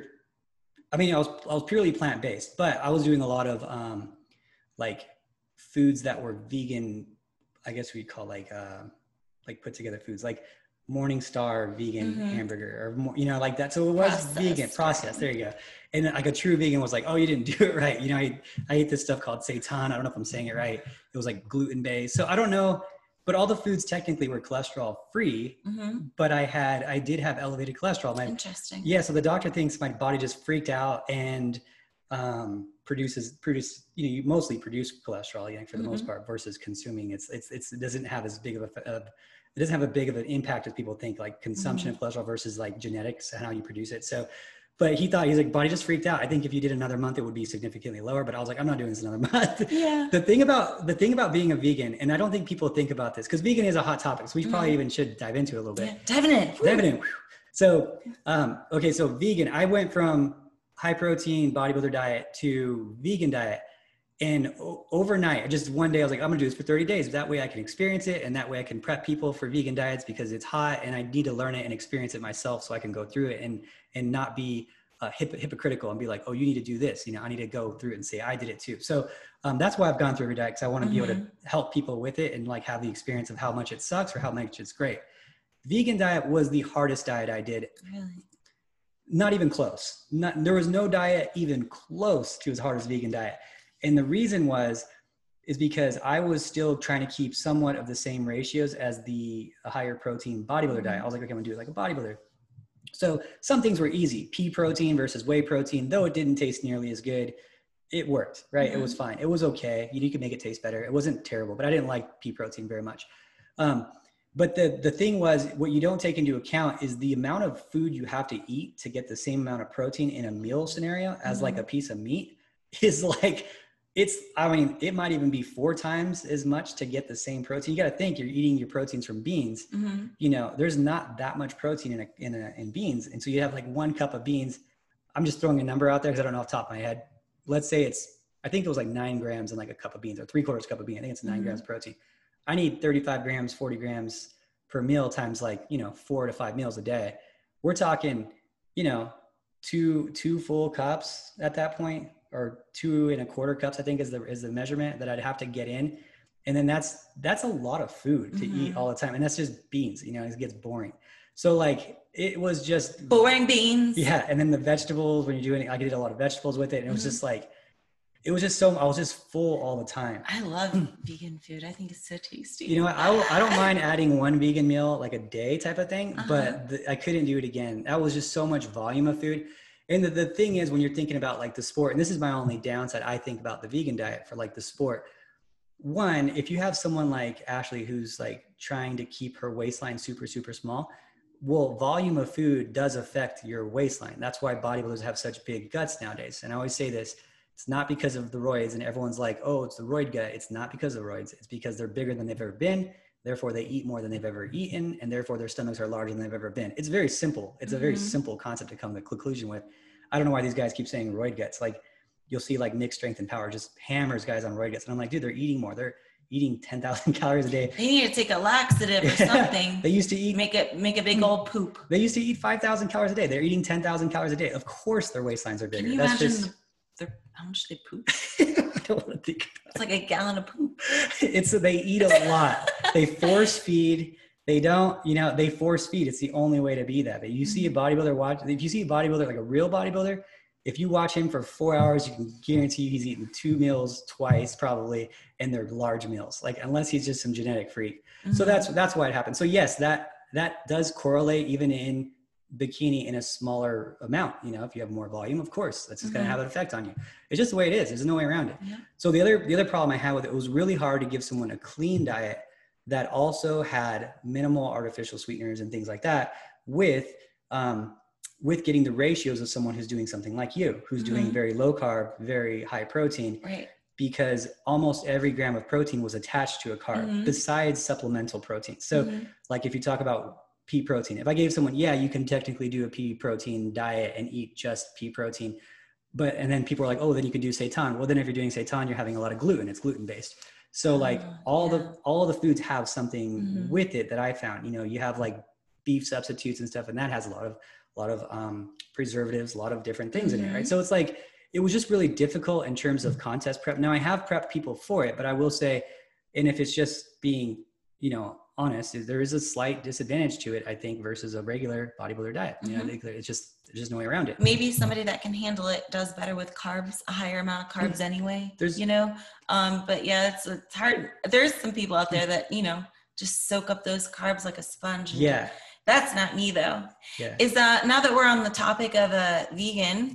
A: I mean, I was, I was purely plant-based, but I was doing a lot of, um, like foods that were vegan, I guess we'd call like, uh, like put together foods, like Morningstar vegan mm-hmm. hamburger or more, you know, like that. So it was processed, vegan processed. There you go. And like a true vegan was like, oh, you didn't do it right. You know, I, I ate this stuff called seitan. I don't know if I'm saying it right. It was like gluten based. So I don't know, but all the foods technically were cholesterol free, mm-hmm. but I had, I did have elevated cholesterol. My,
B: Interesting.
A: Yeah. So the doctor thinks my body just freaked out and, um, produces produce you know you mostly produce cholesterol again for the mm-hmm. most part versus consuming it's it's it's it doesn't have as big of a of, it doesn't have a big of an impact as people think, like consumption mm-hmm. of cholesterol versus like genetics and how you produce it. So but he thought, he's like, body just freaked out. I think if you did another month it would be significantly lower, but I was like, I'm not doing this another month.
B: Yeah.
A: the thing about the thing about being a vegan, and I don't think people think about this because vegan is a hot topic, so we mm-hmm. probably even should dive into it a little bit.
B: Yeah. Diving in.
A: Diving in. So um okay so vegan, I went from high protein bodybuilder diet to vegan diet. And o- overnight, just one day, I was like, I'm gonna do this for thirty days. That way I can experience it. And that way I can prep people for vegan diets because it's hot and I need to learn it and experience it myself so I can go through it and, and not be uh, hip- hypocritical and be like, oh, you need to do this. You know, I need to go through it and say, I did it too. So um, that's why I've gone through every diet, because I want to mm-hmm. be able to help people with it and like have the experience of how much it sucks or how much it's great. Vegan diet was the hardest diet I did.
B: Really?
A: Not even close. Not, there was no diet even close to as hard as vegan diet. And the reason was, is because I was still trying to keep somewhat of the same ratios as the higher protein bodybuilder mm-hmm. diet. I was like, okay, I'm gonna do it like a bodybuilder. So some things were easy. Pea protein versus whey protein, though it didn't taste nearly as good, it worked, right? Mm-hmm. It was fine. It was okay. You, you could make it taste better. It wasn't terrible, but I didn't like pea protein very much. Um, But the, the thing was, what you don't take into account is the amount of food you have to eat to get the same amount of protein in a meal scenario as mm-hmm. like a piece of meat is like, it's, I mean, it might even be four times as much to get the same protein. You got to think you're eating your proteins from beans. Mm-hmm. You know, there's not that much protein in a, in a, in beans. And so you have like one cup of beans. I'm just throwing a number out there because I don't know off the top of my head. Let's say it's, I think it was like nine grams in like a cup of beans, or three quarters cup of beans. I think it's nine mm-hmm. grams of protein. I need thirty-five grams, forty grams per meal times like, you know, four to five meals a day. We're talking, you know, two, two full cups at that point, or two and a quarter cups, I think is the, is the measurement that I'd have to get in. And then that's, that's a lot of food to mm-hmm. eat all the time. And that's just beans, you know, it gets boring. So like, it was just
B: boring beans.
A: Yeah. And then the vegetables, when you're doing it, I did a lot of vegetables with it. And it was mm-hmm. just like, it was just so, I was just full all the time.
B: I love vegan food. I think it's so tasty.
A: You know, I, I don't mind adding one vegan meal like a day type of thing, uh-huh. but the, I couldn't do it again. That was just so much volume of food. And the, the thing is, when you're thinking about like the sport, and this is my only downside, I think about the vegan diet for like the sport. One, if you have someone like Ashley, who's like trying to keep her waistline super, super small, well, volume of food does affect your waistline. That's why bodybuilders have such big guts nowadays. And I always say this, it's not because of the roids, and everyone's like, oh, it's the roid gut. It's not because of the roids. It's because they're bigger than they've ever been. Therefore, they eat more than they've ever eaten. And therefore, their stomachs are larger than they've ever been. It's very simple. It's mm-hmm. a very simple concept to come to a conclusion with. I don't know why these guys keep saying roid guts. Like, you'll see like Nick Strength and Power just hammers guys on roid guts. And I'm like, dude, they're eating more. They're eating ten thousand calories a day.
B: They need to take a laxative or something.
A: They used to eat.
B: Make it, make a big old poop.
A: They used to eat five thousand calories a day. They're eating ten thousand calories a day. Of course, their waistlines are bigger.
B: Can you
A: That's
B: imagine
A: just,
B: the, the, how much they poop?
A: I don't want to think about
B: It's like a gallon of poop.
A: It's, they eat a lot. They force feed. They don't, you know, they force feed. It's the only way to be that. But you see a bodybuilder watch, if you see a bodybuilder, like a real bodybuilder, if you watch him for four hours, you can guarantee he's eating two meals twice probably, and they're large meals, like unless he's just some genetic freak. Mm-hmm. So that's, that's why it happens. So yes, that, that does correlate even in bikini in a smaller amount. You know, if you have more volume, of course, that's just mm-hmm. going to have an effect on you. It's just the way it is. There's no way around it. Yeah. So the other, the other problem I had with it, it was really hard to give someone a clean diet that also had minimal artificial sweeteners and things like that with, um, with getting the ratios of someone who's doing something like you, who's mm-hmm. doing very low carb, very high protein,
B: right?
A: Because almost every gram of protein was attached to a carb mm-hmm. besides supplemental protein. So mm-hmm. like if you talk about pea protein, if I gave someone, yeah, you can technically do a pea protein diet and eat just pea protein, but, and then people are like, oh, then you could do seitan. Well, then if you're doing seitan, you're having a lot of gluten, it's gluten based. So like uh, all yeah. the, all the foods have something mm-hmm. with it that I found, you know, you have like beef substitutes and stuff, and that has a lot of, a lot of um, preservatives, a lot of different things mm-hmm. in it, right? So it's like, it was just really difficult in terms of contest prep. Now I have prepped people for it, but I will say, and if it's just being, you know, honest, is there is a slight disadvantage to it, I think, versus a regular bodybuilder diet. You know, mm-hmm. it's just, there's just no way around it.
B: Maybe somebody that can handle it does better with carbs, a higher amount of carbs mm-hmm. anyway, there's, you know? Um, but yeah, it's, it's hard. There's some people out there that, you know, just soak up those carbs like a sponge.
A: Yeah.
B: That's not me though.
A: Yeah.
B: Is that, now that we're on the topic of a vegan,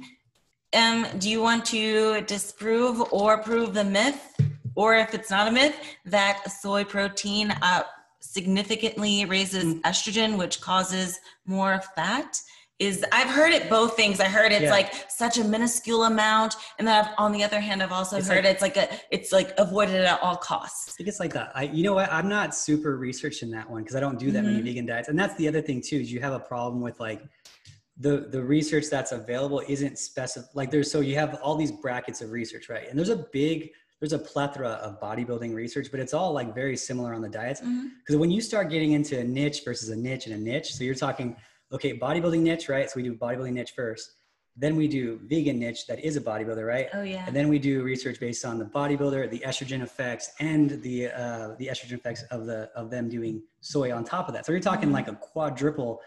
B: um, do you want to disprove or prove the myth, or if it's not a myth, that soy protein uh, significantly raises mm. estrogen, which causes more fat? Is, I've heard it both things. I heard it's yeah. like such a minuscule amount, and then I've, on the other hand, I've also it's heard like, it's like a, it's like avoided at all costs.
A: I think it's like that. I, you know what? I'm not super researched in that one because I don't do that mm-hmm. many vegan diets, and that's the other thing too. Is you have a problem with like the the research that's available isn't specific. Like there's so you have all these brackets of research, right? And there's a big there's a plethora of bodybuilding research, but it's all like very similar on the diets. Because mm-hmm. when you start getting into a niche versus a niche and a niche, so you're talking, okay, bodybuilding niche, right? So we do bodybuilding niche first. Then we do vegan niche that is a bodybuilder, right?
B: Oh yeah.
A: And then we do research based on the bodybuilder, the estrogen effects, and the uh, the estrogen effects of the of them doing soy on top of that. So you're talking mm-hmm. like a quadruple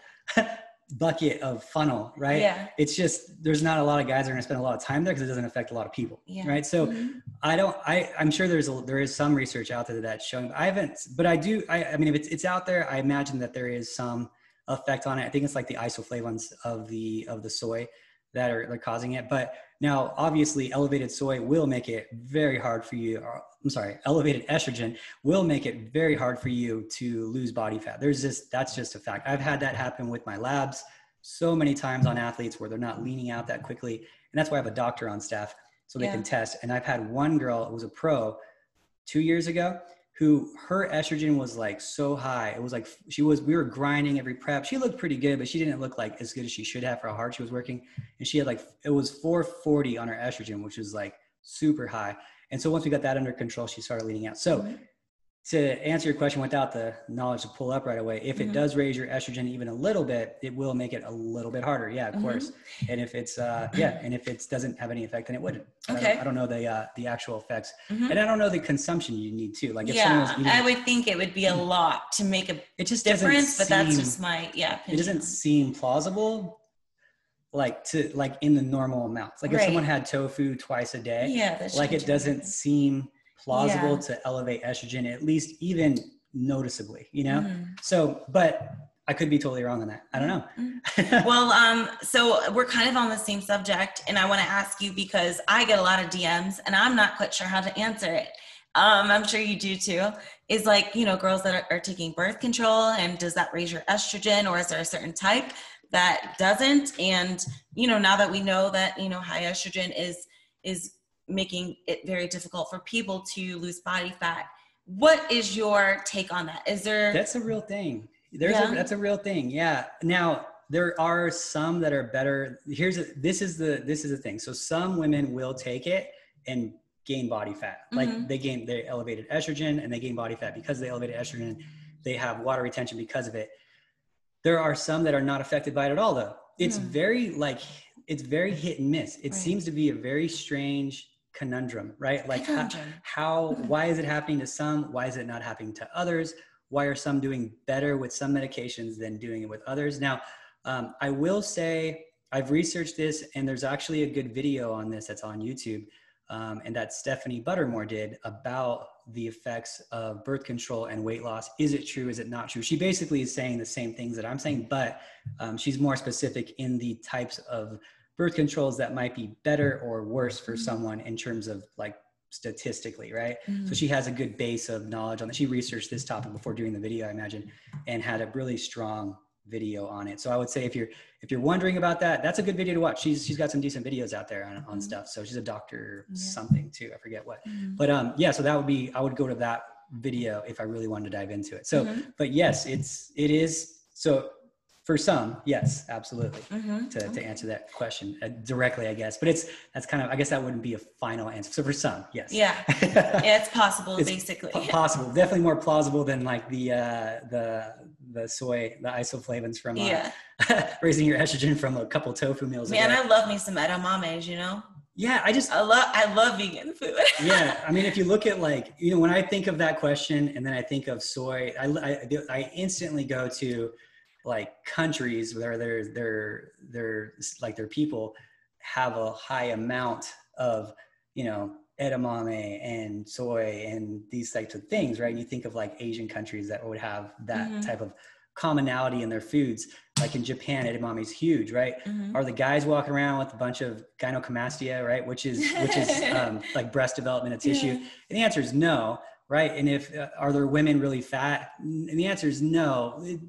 A: bucket of funnel, right?
B: Yeah.
A: It's just, there's not a lot of guys that are going to spend a lot of time there because it doesn't affect a lot of people,
B: yeah.
A: right? So
B: mm-hmm.
A: I don't, I, I'm sure there's a, there is some research out there that's showing, I haven't, but I do, I, I mean, if it's, it's out there, I imagine that there is some effect on it. I think it's like the isoflavones of the, of the soy that are, are causing it. But now obviously elevated soy will make it very hard for you, or I'm sorry, elevated estrogen will make it very hard for you to lose body fat. There's just, that's just a fact. I've had that happen with my labs so many times on athletes where they're not leaning out that quickly. And that's why I have a doctor on staff. so they
B: Yeah.
A: can test. And I've had one girl, it was a pro two years ago, who her estrogen was like so high. It was like, she was, we were grinding every prep. She looked pretty good, but she didn't look like as good as she should have for how hard she was working. And she had like, it was four forty on her estrogen, which was like super high. And so once we got that under control, she started leaning out. So
B: Mm-hmm.
A: to answer your question without the knowledge to pull up right away, if
B: Mm-hmm.
A: it does raise your estrogen even a little bit, it will make it a little bit harder. Yeah, of
B: Mm-hmm.
A: course. And if it's, uh, yeah, and if it doesn't have any effect, then it wouldn't. I
B: Okay.
A: don't, I don't know the, uh, the actual effects.
B: Mm-hmm.
A: And I don't know the consumption you need to. Like if
B: Yeah,
A: someone's eating,
B: I would think it would be a lot to make a
A: it just
B: difference, but
A: doesn't
B: that's
A: seem,
B: just my, yeah,
A: it
B: opinion.
A: doesn't seem plausible. Like to, like in the normal amounts. Like if
B: Right.
A: someone had tofu twice a day,
B: Yeah, that
A: like it
B: shouldn't
A: doesn't
B: happen.
A: seem plausible
B: Yeah.
A: to elevate estrogen, at least even noticeably, you know?
B: Mhm.
A: So, but I could be totally wrong on that. I don't know.
B: Mhm. Well, um, so we're kind of on the same subject, and I want to ask you because I get a lot of D Ms, and I'm not quite sure how to answer it. Um, I'm sure you do too. Is like, you know, girls that are, are taking birth control, and does that raise your estrogen, or is there a certain type that doesn't? And, you know, now that we know that, you know, high estrogen is, is making it very difficult for people to lose body fat. What is your take on that? Is there,
A: That's a real thing. There's
B: Yeah.
A: a, that's a real thing. Yeah. Now there are some that are better. Here's a, this is the, this is the thing. So some women will take it and gain body fat. Like
B: Mhm.
A: they gain, they elevated estrogen and they gain body fat because they elevated estrogen. They have water retention because of it. There are some that are not affected by it at all though. It's
B: Mm.
A: very like, it's very hit and miss. It
B: Right.
A: seems to be a very strange conundrum, right? Like how,
B: Conundrum.
A: how, why is it happening to some? Why is it not happening to others? Why are some doing better with some medications than doing it with others? Now, um, I will say I've researched this, and there's actually a good video on this that's on YouTube, um, and that Stephanie Buttermore did about the effects of birth control and weight loss. Is it true? Is it not true? She basically is saying the same things that I'm saying, but um, she's more specific in the types of birth controls that might be better or worse for someone in terms of like statistically, right?
B: Mhm.
A: So she has a good base of knowledge on that. She researched this topic before doing the video, I imagine, and had a really strong video on it. So I would say if you're if you're wondering about that, that's a good video to watch. She's she's got some decent videos out there on, on
B: Mhm.
A: stuff. So she's a doctor
B: Yeah.
A: something too. I forget what.
B: Mhm.
A: But um yeah, so that would be I would go to that video if I really wanted to dive into it. So
B: Mhm.
A: but yes, it's it is so for some, yes, absolutely.
B: Mhm.
A: To, to answer that question uh, directly, I guess, but it's that's kind of I guess that wouldn't be a final answer. So for some, yes,
B: Yeah. Yeah, it's possible,
A: It's
B: basically.
A: po- possible, definitely more plausible than like the uh, the the soy, the isoflavones from uh,
B: Yeah.
A: raising your estrogen from a couple tofu meals. a
B: Man,
A: day.
B: I love me some edamames, you know?
A: yeah, I just
B: I love I love vegan food.
A: yeah, I mean, if you look at like you know when I think of that question and then I think of soy, I I, I instantly go to like countries where their their their like their people have a high amount of you know edamame and soy and these types of things, right? And you think of like Asian countries that would have that
B: Mhm.
A: type of commonality in their foods. Like in Japan, edamame is huge, right?
B: Mhm.
A: Are the guys walking around with a bunch of gynecomastia, right? Which is which is um, like breast development of tissue.
B: Yeah.
A: And the answer is no, right? And if uh, are there women really fat? And the answer is no. It,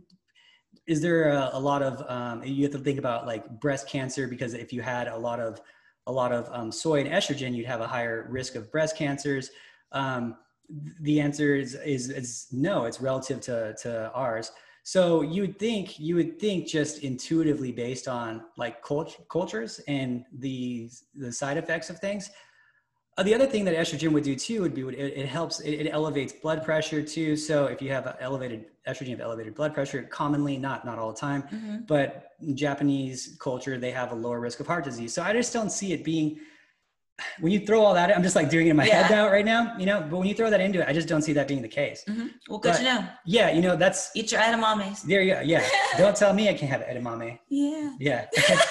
A: is there a, a lot of um, you have to think about like breast cancer, because if you had a lot of a lot of um, soy and estrogen, you'd have a higher risk of breast cancers. Um, the answer is, is is no. It's relative to to ours. So you would think you would think just intuitively based on like cult- cultures and the the side effects of things. Uh, the other thing that estrogen would do too would be it, it helps it, it elevates blood pressure too. So if you have elevated estrogen, you have elevated blood pressure commonly, not not all the time,
B: Mhm.
A: but in Japanese culture they have a lower risk of heart disease. So I just don't see it being. When you throw all that, I'm just like doing it in my
B: Yeah.
A: head now right now, you know. But when you throw that into it, I just don't see that being the case.
B: Mhm. Well, good
A: But-
B: to know.
A: Yeah, you know that's
B: Eat your edamames.
A: there. You go. Yeah, don't tell me I can't have edamame.
B: Yeah.
A: Yeah,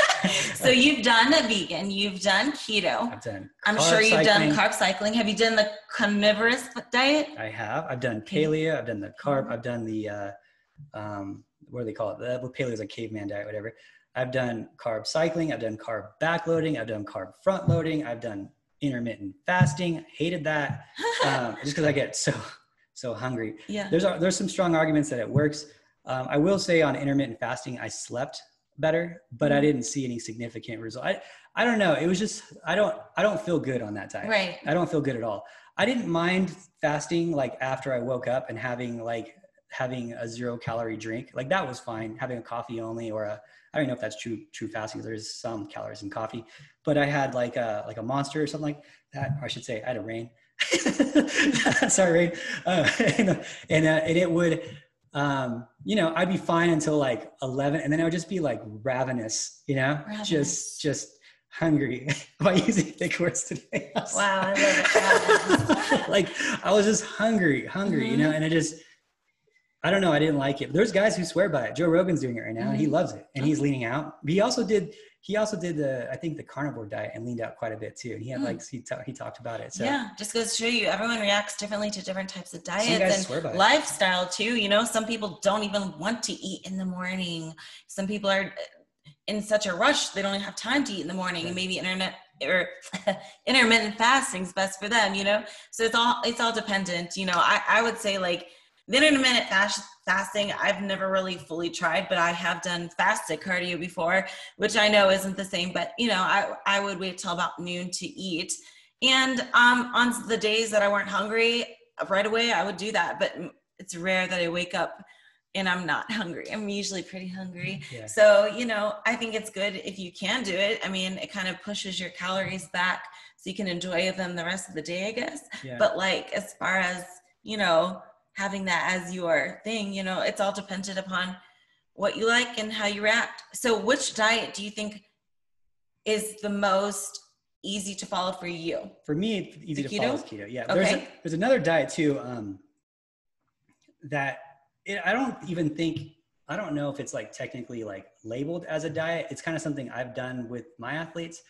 B: So you've done a vegan, you've done keto.
A: I've done.
B: I'm
A: carb
B: sure you've
A: cycling.
B: done carb cycling. Have you done the carnivorous diet?
A: I have. I've done paleo. I've done the carb. I've done the uh, um, what do they call it? The well, paleo is a caveman diet, whatever. I've done carb cycling. I've done carb backloading. I've done carb front loading. I've done intermittent fasting. Hated that um, just because I get so so hungry.
B: Yeah.
A: There's there's some strong arguments that it works. Um, I will say on intermittent fasting, I slept better, but I didn't see any significant result. I, I don't know. It was just, I don't, I don't feel good on that diet.
B: Right.
A: I don't feel good at all. I didn't mind fasting like after I woke up and having like, having a zero calorie drink. Like that was fine. Having a coffee only, or a, I don't know if that's true, true fasting. There's some calories in coffee, but I had like a, like a Monster or something like that. Or I should say I had a Reign. Sorry, Reign. Uh, and, and, uh, and it would, um, you know, I'd be fine until like eleven, and then I would just be like ravenous, you know, ravenous. just, just hungry. Am I using big words today?
B: Wow. I love
A: it. Like I was just hungry, hungry, mm-hmm. you know, and it just, I don't know. I didn't like it. There's guys who swear by it. Joe Rogan's doing it right now, mm-hmm. and he loves it, and he's leaning out. But he also did, he also did the, I think the carnivore diet, and leaned out quite a bit too. And he had mm. like, he, t- he talked about it. So
B: yeah, just goes to show you, everyone reacts differently to different types of diets and lifestyle too. You know, some people don't even want to eat in the morning. Some people are in such a rush, they don't even have time to eat in the morning. Right. Maybe internet or intermittent fasting is best for them, you know? So it's all, it's all dependent. You know, I, I would say like the intermittent fast, fasting, I've never really fully tried, but I have done fasted cardio before, which I know isn't the same, but you know, I, I would wait till about noon to eat. And um, on the days that I weren't hungry right away, I would do that, but it's rare that I wake up and I'm not hungry. I'm usually pretty hungry. Yeah. So, you know, I think it's good if you can do it. I mean, it kind of pushes your calories back so you can enjoy them the rest of the day, I guess. Yeah. But like, as far as, you know, having that as your thing, you know, it's all dependent upon what you like and how you react. So which diet do you think is the most easy to follow for you?
A: For me, it's easy
B: the
A: to
B: keto?
A: follow is keto. Yeah.
B: Okay.
A: There's, a, there's another diet too, um, that it, I don't even think, I don't know if it's like technically like labeled as a diet. It's kind of something I've done with my athletes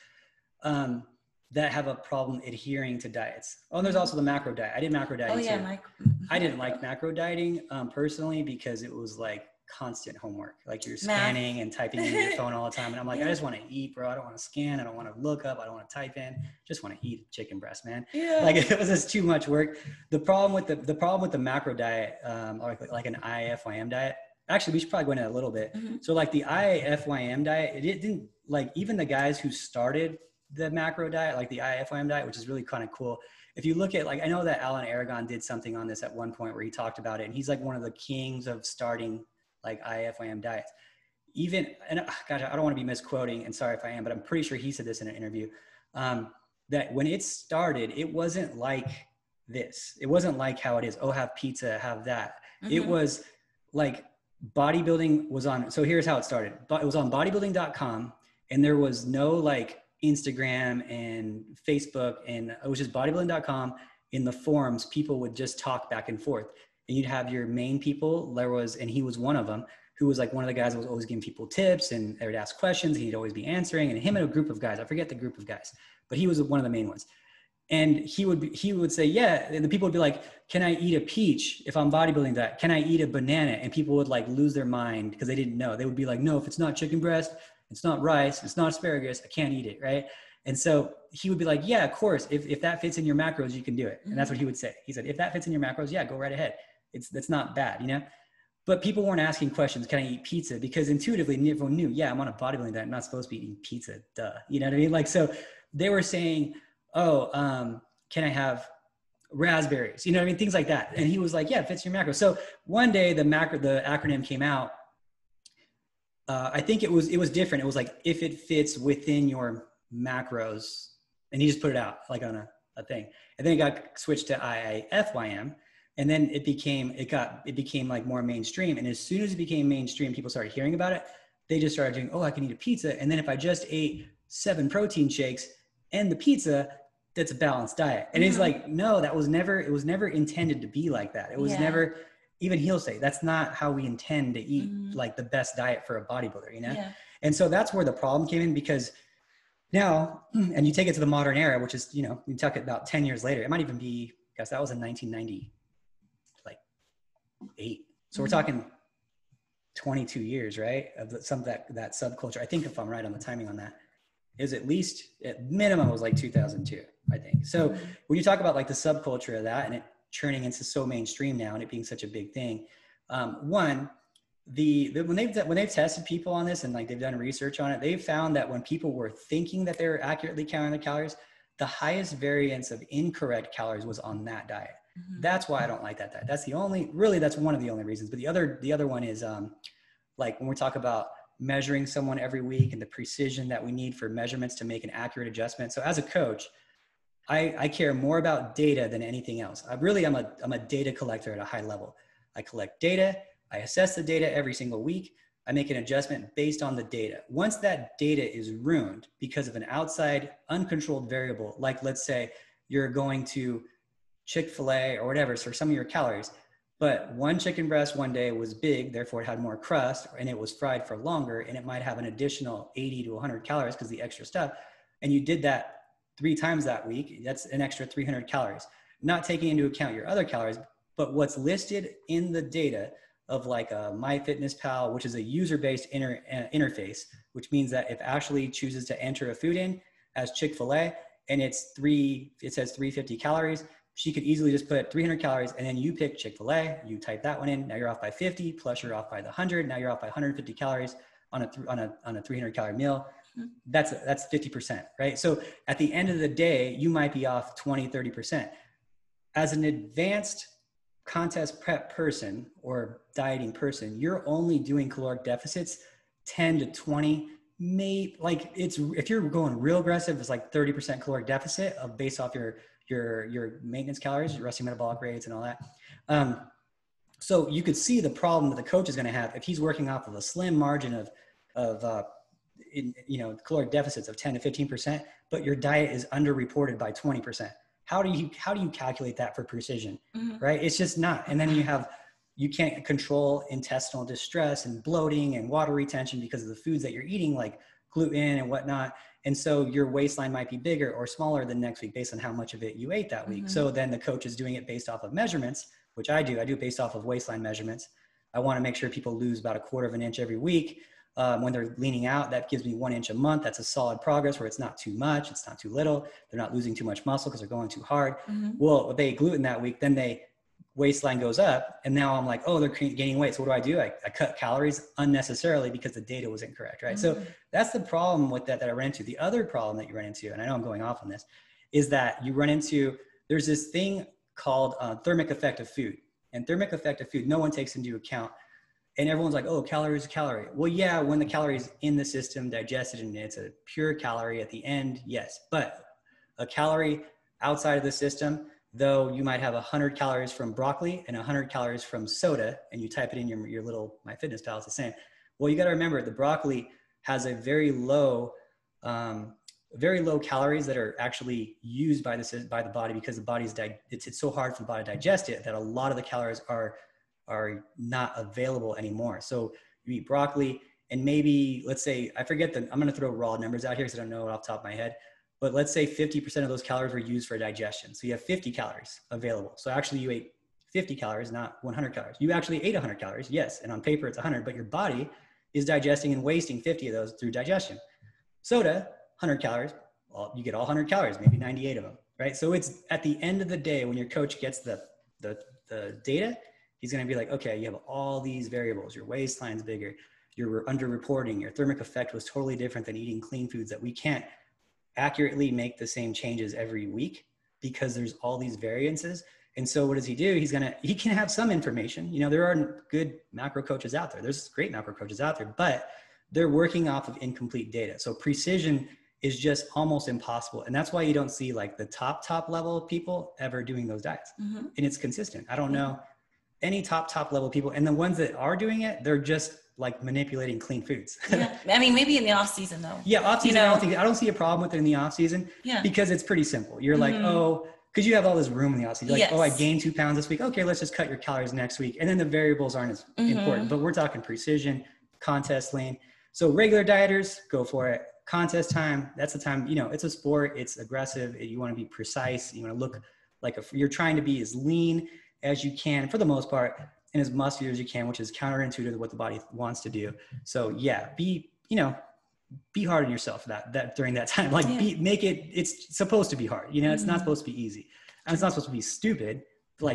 A: um, that have a problem adhering to diets. Oh, and there's also the macro diet. I did macro dieting
B: oh, yeah,
A: too.
B: Mike.
A: I didn't like macro dieting um, personally because it was like constant homework. Like you're scanning Math. and typing in your phone all the time. And I'm like, I just want to eat, bro. I don't want to scan. I don't want to look up. I don't want to type in. Just want to eat chicken breast, man.
B: Yeah.
A: Like it was just too much work. The problem with the, the problem with the macro diet, um, like, like an I I F Y M diet, actually, we should probably go into that a little bit. Mm-hmm. So like the I I F Y M diet, it, it didn't like, even the guys who started the macro diet, like the I I F Y M diet, which is really kind of cool. If you look at, like, I know that Alan Aragon did something on this at one point where he talked about it, and he's like one of the kings of starting like I I F Y M diets. Even, and gosh, I don't want to be misquoting, and sorry if I am, but I'm pretty sure he said this in an interview, um, that when it started, it wasn't like this. It wasn't like how it is. Oh, have pizza, have that. Mm-hmm. It was like bodybuilding was on. So here's how it started. But it was on bodybuilding dot com, and there was no like Instagram and Facebook, and it was just bodybuilding dot com. In the forums, people would just talk back and forth. And you'd have your main people. There was, and he was one of them, who was like one of the guys that was always giving people tips, and they would ask questions, and he'd always be answering. And him and a group of guys, I forget the group of guys, but he was one of the main ones. And he would be, he would say, yeah. And the people would be like, can I eat a peach if I'm bodybuilding that? Can I eat a banana? And people would like lose their mind because they didn't know. They would be like, no, if it's not chicken breast, it's not rice, it's not asparagus, I can't eat it, right? And so he would be like, yeah, of course, if, if that fits in your macros, you can do it. And that's what he would say. He said, if that fits in your macros, yeah, go right ahead. It's, that's not bad, you know? But people weren't asking questions, can I eat pizza? Because intuitively everyone knew, yeah, I'm on a bodybuilding diet, I'm not supposed to be eating pizza, duh. You know what I mean? Like, so they were saying, oh, um, can I have raspberries? You know what I mean? Things like that. And he was like, yeah, it fits your macro. So one day the macro, the acronym came out. Uh, I think it was, it was different. It was like, if it fits within your macros, and he just put it out like on a, a thing. And then it got switched to I I F Y M. And then it became, it got, it became like more mainstream. And as soon as it became mainstream, people started hearing about it. They just started doing, oh, I can eat a pizza. And then if I just ate seven protein shakes and the pizza, that's a balanced diet. And mm-hmm. It's like, no, that was never, it was never intended to be like that. It was yeah. never, even he'll say, that's not how we intend to eat mm-hmm. like the best diet for a bodybuilder, you know? Yeah. And so that's where the problem came in, because now, and you take it to the modern era, which is, you know, you talk about ten years later, it might even be, because that was in nineteen ninety, like eight. So mm-hmm. we're talking twenty-two years, right? Of the, some of that, that subculture. I think if I'm right on the timing on that, is at least at minimum was like two thousand two, I think. So mm-hmm. when you talk about like the subculture of that and it churning into so mainstream now and it being such a big thing, um, one, the, the when they've when they've tested people on this and like they've done research on it, they've found that when people were thinking that they were accurately counting the calories, the highest variance of incorrect calories was on that diet. Mm-hmm. That's why I don't like that diet. That's the only, really, that's one of the only reasons. But the other, the other one is um, like when we talk about measuring someone every week and the precision that we need for measurements to make an accurate adjustment. So as a coach, I, I care more about data than anything else. I really am a, I'm a data collector at a high level. I collect data. I assess the data every single week. I make an adjustment based on the data. Once that data is ruined because of an outside uncontrolled variable, like let's say you're going to Chick-fil-A or whatever for some of your calories, but one chicken breast one day was big, therefore it had more crust and it was fried for longer and it might have an additional eighty to one hundred calories because the extra stuff. And you did that three times that week, that's an extra three hundred calories, not taking into account your other calories, but what's listed in the data of like a MyFitnessPal, which is a user-based inter, uh, interface, which means that if Ashley chooses to enter a food in as Chick-fil-A and it's three, it says three hundred fifty calories, she could easily just put three hundred calories and then you pick Chick-fil-A, you type that one in, now you're off by fifty, plus you're off by the one hundred, now you're off by one hundred fifty calories on a, on a, on a three hundred calorie meal. That's, that's fifty percent, right? So at the end of the day, you might be off twenty, thirty percent. As an advanced contest prep person or dieting person, you're only doing caloric deficits ten to twenty, maybe like it's, if you're going real aggressive, it's like thirty percent caloric deficit of based off your, your, your maintenance calories, your resting metabolic rates and all that. Um, so you could see the problem that the coach is going to have if he's working off of a slim margin of, of, uh, in, you know, caloric deficits of ten to fifteen percent, but your diet is underreported by twenty percent. How do you, how do you calculate that for precision, mm-hmm. right? It's just not. And then you have, you can't control intestinal distress and bloating and water retention because of the foods that you're eating, like gluten and whatnot. And so your waistline might be bigger or smaller than next week based on how much of it you ate that week. Mm-hmm. So then the coach is doing it based off of measurements, which I do. I do it based off of waistline measurements. I want to make sure people lose about a quarter of an inch every week. Um, when they're leaning out, that gives me one inch a month. That's a solid progress where it's not too much. It's not too little. They're not losing too much muscle because they're going too hard. Mm-hmm. Well, if they eat gluten that week, then they waistline goes up. And now I'm like, oh, they're gaining weight. So what do I do? I, I cut calories unnecessarily because the data was incorrect, right? Mm-hmm. So that's the problem with that, that I ran into. The other problem that you run into, and I know I'm going off on this, is that you run into, there's this thing called uh, thermic effect of food. And thermic effect of food, no one takes into account. And everyone's like, oh, calorie is a calorie. Well, yeah, when the calorie is in the system, digested, and it's a pure calorie at the end, yes. But a calorie outside of the system, though you might have one hundred calories from broccoli and one hundred calories from soda, and you type it in your, your little MyFitnessPal, it's the same. Well, you got to remember the broccoli has a very low, um, very low calories that are actually used by the, by the body because the body's, di- it's, it's so hard for the body to digest it that a lot of the calories are are not available anymore. So you eat broccoli and maybe, let's say, I forget the, I'm going to throw raw numbers out here because I don't know it off the top of my head, but let's say fifty percent of those calories were used for digestion. So you have fifty calories available. So actually you ate fifty calories, not one hundred calories. You actually ate one hundred calories, yes. And on paper it's one hundred, but your body is digesting and wasting fifty of those through digestion. Soda, one hundred calories, well, you get all one hundred calories, maybe ninety-eight of them, right? So it's at the end of the day when your coach gets the, the, the data, he's going to be like, okay, you have all these variables. Your waistline's bigger. You're underreporting. Your thermic effect was totally different than eating clean foods that we can't accurately make the same changes every week because there's all these variances. And so what does he do? He's going to, he can have some information. You know, there are good macro coaches out there. There's great macro coaches out there, but they're working off of incomplete data. So precision is just almost impossible. And that's why you don't see like the top, top level people ever doing those diets. Mm-hmm. And it's consistent. I don't know any top, top level people. And the ones that are doing it, they're just like manipulating clean foods.
B: Yeah. I mean, maybe in the off season though.
A: Yeah. Off season,
B: you know?
A: I don't think, I don't see a problem with it in the off season
B: yeah.
A: because it's pretty simple. You're mm-hmm. like, oh, cause you have all this room in the off season. You're like, yes. oh, I gained two pounds this week. Okay. Let's just cut your calories next week. And then the variables aren't as mm-hmm. important, but we're talking precision, contest lean. So regular dieters, go for it. Contest time, that's the time, you know, it's a sport, it's aggressive. You want to be precise. You want to look like a, you're trying to be as lean as you can for the most part and as muscular as you can, which is counterintuitive to what the body wants to do. So yeah, be, you know, be hard on yourself that, that during that time, like yeah. be, make it, it's supposed to be hard. You know, it's mm-hmm. not supposed to be easy and it's not supposed to be stupid. Like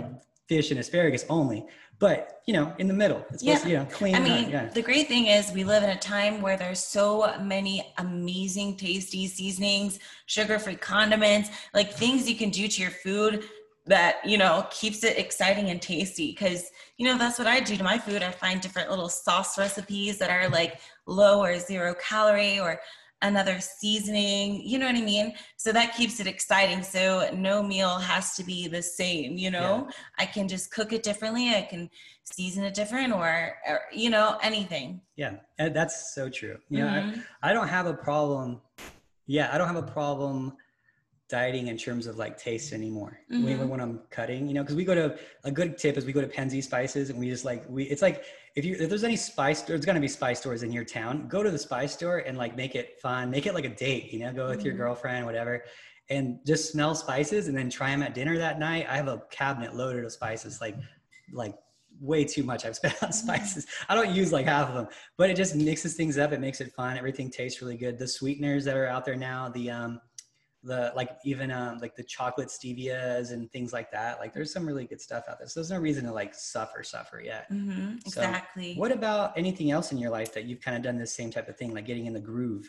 A: fish and asparagus only, but you know, in the middle, it's supposed
B: Yeah.
A: to, you know, clean.
B: I mean,
A: yeah.
B: the great thing is we live in a time where there's so many amazing, tasty seasonings, sugar-free condiments, like things you can do to your food that, you know, keeps it exciting and tasty. Cause you know, that's what I do to my food. I find different little sauce recipes that are like low or zero calorie or another seasoning, you know what I mean? So that keeps it exciting. So no meal has to be the same, you know, yeah. I can just cook it differently. I can season it different or, or you know, anything.
A: Yeah, that's so true. You know, mm-hmm. I, I don't have a problem. Yeah, I don't have a problem dieting in terms of like taste anymore. Mm-hmm. When, when I'm cutting, you know, because we go to, a good tip is we go to Penzi Spices and we just like, we, it's like, if you, if there's any spice, there's going to be spice stores in your town, go to the spice store and like make it fun, make it like a date, you know, go with mm-hmm. your girlfriend, whatever, and just smell spices and then try them at dinner that night. I have a cabinet loaded of spices, like, like way too much I've spent on spices. Mm-hmm. I don't use like half of them, but it just mixes things up. It makes it fun. Everything tastes really good. The sweeteners that are out there now, the, um, the like even um like the chocolate stevias and things like that, like there's some really good stuff out there, so there's no reason to like suffer suffer yet.
B: Mm-hmm, exactly.
A: So what about anything else in your life that you've kind of done this same type of thing, like getting in the groove?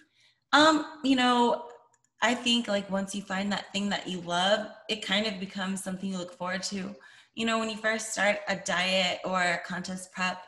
B: Um you know, I think like once you find that thing that you love, it kind of becomes something you look forward to. You know, when you first start a diet or a contest prep,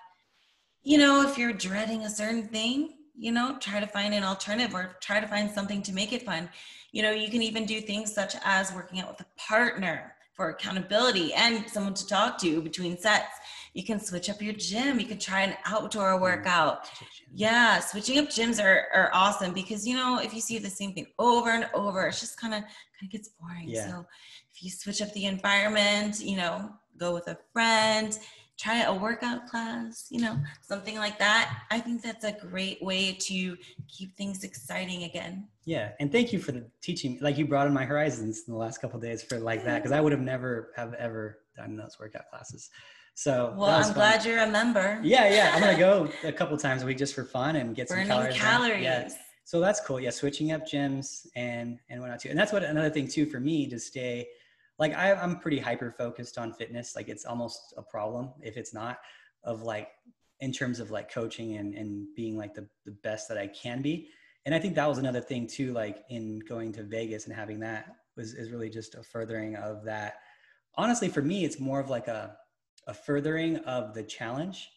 B: you know, if you're dreading a certain thing, you know, try to find an alternative or try to find something to make it fun. You know, you can even do things such as working out with a partner for accountability and someone to talk to between sets. You can switch up your gym. You can try an outdoor workout. Yeah, switching up gyms are, are awesome because, you know, if you see the same thing over and over, it's just kind of kind of gets boring.
A: Yeah.
B: So if you switch up the environment, you know, go with a friend, try a workout class, you know, something like that. I think that's a great way to keep things exciting again.
A: Yeah. And thank you for the teaching. Like you broadened my horizons in the last couple of days for like that. Cause I would have never have ever done those workout classes. So
B: well, I'm fun. Glad you're a member.
A: Yeah. Yeah. I'm going to go a couple times a week just for fun and get
B: Burning
A: some calories.
B: calories.
A: Yeah. So that's cool. Yeah. Switching up gyms and, and whatnot too. And that's what another thing too, for me to stay, like I, I'm pretty hyper focused on fitness. Like it's almost a problem if it's not, of like, in terms of like coaching and, and being like the, the best that I can be. And I think that was another thing too, like in going to Vegas and having that was, is really just a furthering of that. Honestly, for me, it's more of like a, a furthering of the challenge.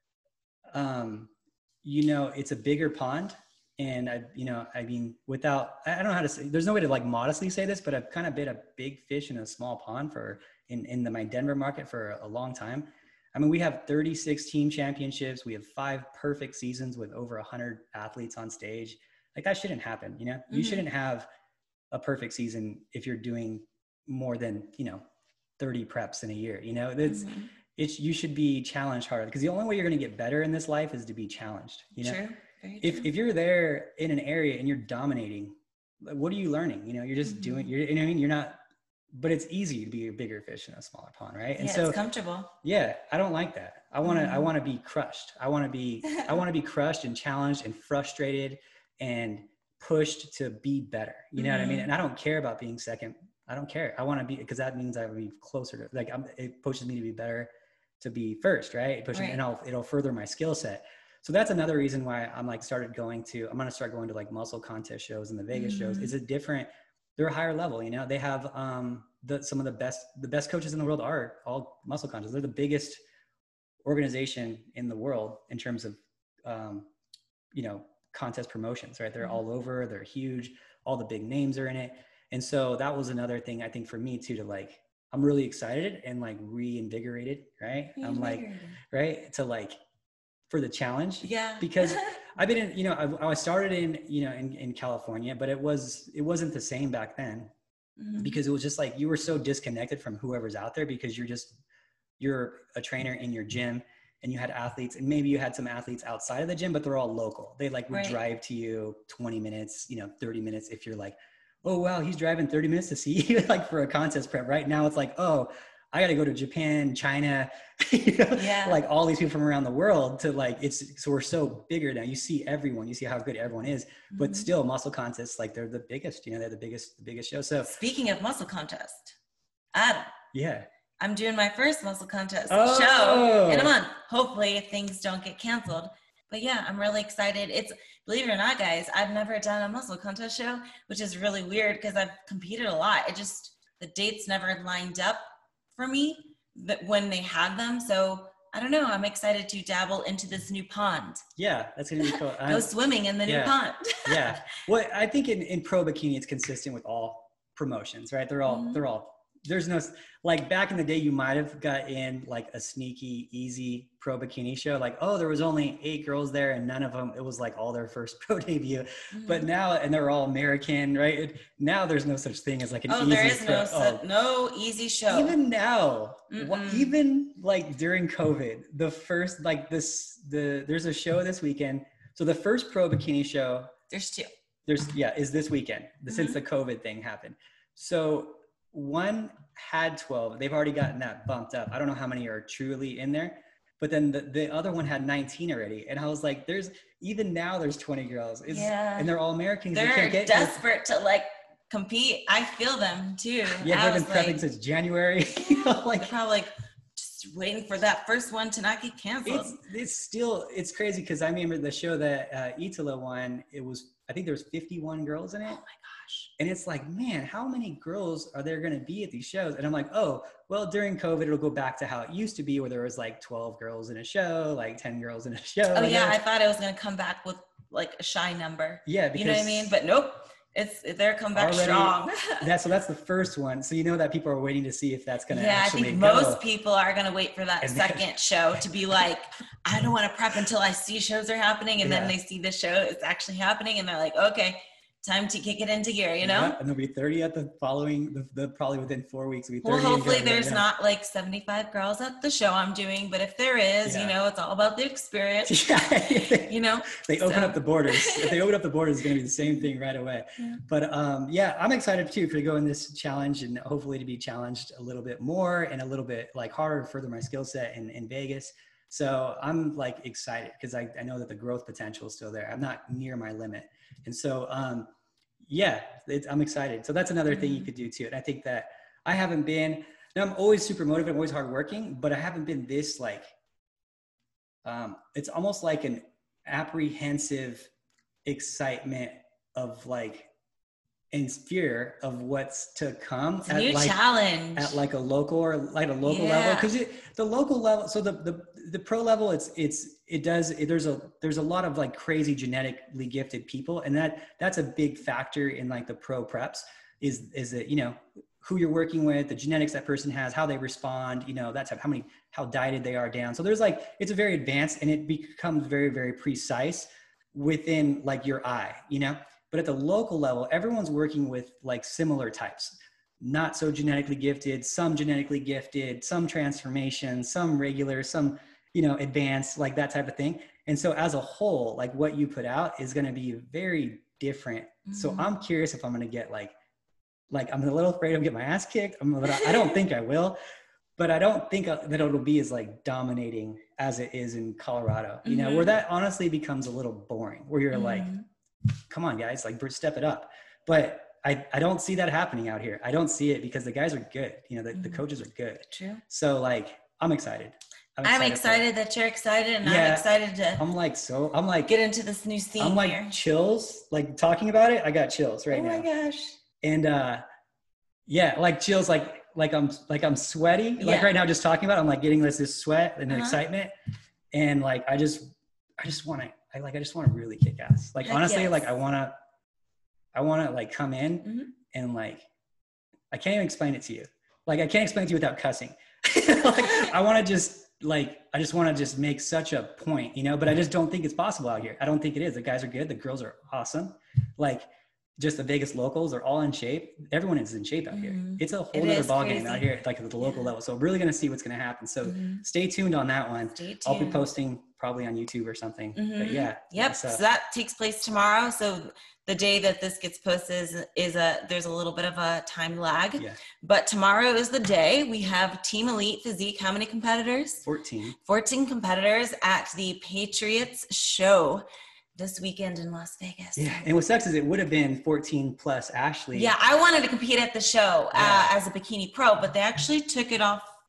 A: Um, you know, it's a bigger pond. And I, you know, I mean, without, I don't know how to say, there's no way to like modestly say this, but I've kind of been a big fish in a small pond for, in, in the, my Denver market for a long time. I mean, we have thirty-six team championships. We have five perfect seasons with over a hundred athletes on stage. Like that shouldn't happen. You know, mm-hmm. You shouldn't have a perfect season if you're doing more than, you know, thirty preps in a year. You know, it's, mm-hmm. it's, you should be challenged harder because the only way you're going to get better in this life is to be challenged. You know,
B: True.
A: if if you're there in an area and you're dominating, what are you learning? You know, you're just mm-hmm. doing, you're, you know what I mean? You're not, but it's easy to be a bigger fish in a smaller pond, right? And
B: yeah,
A: so
B: it's comfortable.
A: Yeah, I don't like that. I want to,
B: mm-hmm.
A: I want to be crushed. I want to be, I want to be crushed and challenged and frustrated and pushed to be better. You know mm-hmm. what I mean? And I don't care about being second. I don't care. I want to be, because that means I will be closer to, like, I'm, it pushes me to be better, to be first, right? It pushes, right. and I'll, it'll further my skill set. So that's another reason why I'm like started going to, I'm going to start going to like muscle contest shows and the Vegas mm-hmm. shows. It's a different, they're a higher level, you know, they have um, the, some of the best, the best coaches in the world are all muscle contests. They're the biggest organization in the world in terms of, um, you know, contest promotions, right? They're mm-hmm. all over, they're huge. All the big names are in it. And so that was another thing I think for me too, to like, I'm really excited and like reinvigorated, right? I'm like, right. To like, for the challenge.
B: Yeah.
A: Because I've been in, you know, I, I started in, you know, in, in California, but it was, it wasn't the same back then mm-hmm. because it was just like, you were so disconnected from whoever's out there because you're just, you're a trainer in your gym and you had athletes and maybe you had some athletes outside of the gym, but they're all local. They like would right. drive to you twenty minutes, you know, thirty minutes. If you're like, oh, wow, he's driving thirty minutes to see you like for a contest prep. Right now it's like, oh, I got to go to Japan, China, you know,
B: yeah.
A: like all these people from around the world to like, it's, so we're so bigger now. You see everyone, you see how good everyone is, mm-hmm. but still muscle contests, like they're the biggest, you know, they're the biggest, the biggest show. So
B: speaking of muscle contest, Adam.
A: Yeah.
B: I'm doing my first muscle contest
A: oh.
B: show in a month. Hopefully, if things don't get canceled. But yeah, I'm really excited. It's, believe it or not, guys, I've never done a muscle contest show, which is really weird because I've competed a lot. It just, the dates never lined up for me that when they had them. So I don't know. I'm excited to dabble into this new pond.
A: Yeah, that's going to be cool.
B: Go
A: I'm,
B: swimming in the
A: yeah,
B: new pond.
A: yeah. Well, I think in, in pro bikini, it's consistent with all promotions, right? They're all,
B: Mm-hmm.
A: they're all, there's no, like back in the day, you might have got in like a sneaky, easy pro bikini show. Like, oh, there was only eight girls there and none of them, it was like all their first pro debut. Mm-hmm. But now, and they're all American, right? It, now there's no such thing as like an
B: oh,
A: easy
B: there is
A: pro.
B: no,
A: oh.
B: no easy show.
A: Even now,
B: Mm-mm.
A: even like during COVID, the first, like this, the, there's a show this weekend. So the first pro bikini show,
B: there's two.
A: There's, yeah, is this weekend mm-hmm. since the COVID thing happened. So one had twelve, they've already gotten that bumped up. I don't know how many are truly in there, but then the, the other one had nineteen already. And I was like, there's, even now there's twenty girls. It's,
B: yeah.
A: And they're all Americans.
B: They're
A: they can't get
B: desperate to like compete. I feel them too.
A: Yeah, they've been prepping
B: like,
A: since January. You know, like,
B: they're probably like just waiting for that first one to not get canceled.
A: It's, it's still, it's crazy because I remember the show that uh, Itala won, it was, I think there was fifty-one girls in it.
B: Oh my gosh.
A: And it's like, man, how many girls are there going to be at these shows? And I'm like, oh, well, during COVID, it'll go back to how it used to be where there was like twelve girls in a show, like ten girls in a show.
B: Oh
A: like
B: yeah,
A: was,
B: I thought it was going to come back with like a shy number.
A: Yeah. Because
B: you know what I mean? But nope. It's they're come back
A: already,
B: strong.
A: that's so that's the first one. So you know that people are waiting to see if that's going to
B: yeah,
A: actually
B: I think
A: go.
B: most people are going to wait for that
A: and
B: second
A: then,
B: show to be like, I don't want to prep until I see shows are happening, and
A: yeah.
B: then they see the show is actually happening, and they're like, okay, time to kick it into gear, you know?
A: Yeah, and there'll be thirty at the following, the, the probably within four weeks. Will be thirty
B: well, hopefully
A: girls,
B: there's
A: yeah.
B: not like seventy-five girls at the show I'm doing, but if there is,
A: yeah.
B: you know, it's all about the experience.
A: Yeah.
B: You know?
A: They open
B: so.
A: up the borders. If they open up the borders, it's going to be the same thing right away.
B: Yeah.
A: But um, yeah, I'm excited too for to go in this challenge and hopefully to be challenged a little bit more and a little bit like harder to further my skill set in, in Vegas. So I'm like excited because I, I know that the growth potential is still there. I'm not near my limit. And so, um, yeah, it, I'm excited. So that's another thing you could do too. And I think that I haven't been, now I'm always super motivated, I'm always hardworking, but I haven't been this like, um, it's almost like an apprehensive excitement of like, and fear of what's to come
B: it's a
A: at
B: new
A: like,
B: challenge
A: at like a local or like a local
B: yeah.
A: level. Cause it, the local level, so the, the, the pro level, it's, it's, it does, it, there's a, there's a lot of like crazy genetically gifted people. And that, that's a big factor in like the pro preps is, is that, you know, who you're working with, the genetics that person has, how they respond, you know, that's how many, how dieted they are down. So there's like, it's a very advanced and it becomes very, very precise within like your eye, you know? But at the local level, everyone's working with like similar types, not so genetically gifted, some genetically gifted, some transformation, some regular, some, you know, advanced, like that type of thing. And so as a whole, like what you put out is going to be very different. Mm-hmm. So I'm curious if I'm going to get like, like I'm a little afraid of getting my ass kicked. I'm, I don't think I will, but I don't think that it'll be as like dominating as it is in Colorado, you mm-hmm. know, where that honestly becomes a little boring, where you're mm-hmm. like, come on guys, like step it up. But I, I don't see that happening out here. I don't see it because the guys are good. You know, the, mm-hmm. the coaches are good.
B: True. So
A: like, I'm excited.
B: I'm excited, I'm excited that you're excited and yeah, I'm excited to
A: I'm like, so I'm like,
B: get into this new scene.
A: I'm like
B: here.
A: chills, like talking about it. I got chills right
B: oh
A: now.
B: Oh my gosh.
A: And uh, yeah, like chills, like, like I'm, like I'm sweaty. Yeah. Like right now, just talking about it, I'm like getting this, this sweat and uh-huh. excitement. And like, I just, I just want to, I like, I just want to really kick ass. Like, Heck honestly, yes. like I want to, I want to like come in mm-hmm. and like, I can't even explain it to you. Like, I can't explain it to you without cussing. Like, I want to just like, I just want to just make such a point, you know, but I just don't think it's possible out here. I don't think it is. The guys are good. The girls are awesome. Like just the Vegas locals are all in shape. Everyone is in shape out here. Mm-hmm. It's a whole it other ballgame out here, like at the local yeah. level. So we're really going to see what's going to happen. So mm-hmm. stay tuned on that one.
B: Stay tuned.
A: I'll be posting probably on YouTube or something. Mm-hmm. But yeah.
B: Yep. So that takes place tomorrow. So the day that this gets posted is, is a, there's a little bit of a time lag,
A: yeah.
B: but tomorrow is the day. We have Team Elite Physique. How many competitors?
A: fourteen.
B: fourteen competitors at the Patriots show this weekend in Las Vegas.
A: Yeah. And what sucks is it would have been fourteen plus Ashley.
B: Yeah. I wanted to compete at the show
A: yeah.
B: uh, as a bikini pro, but they actually took it off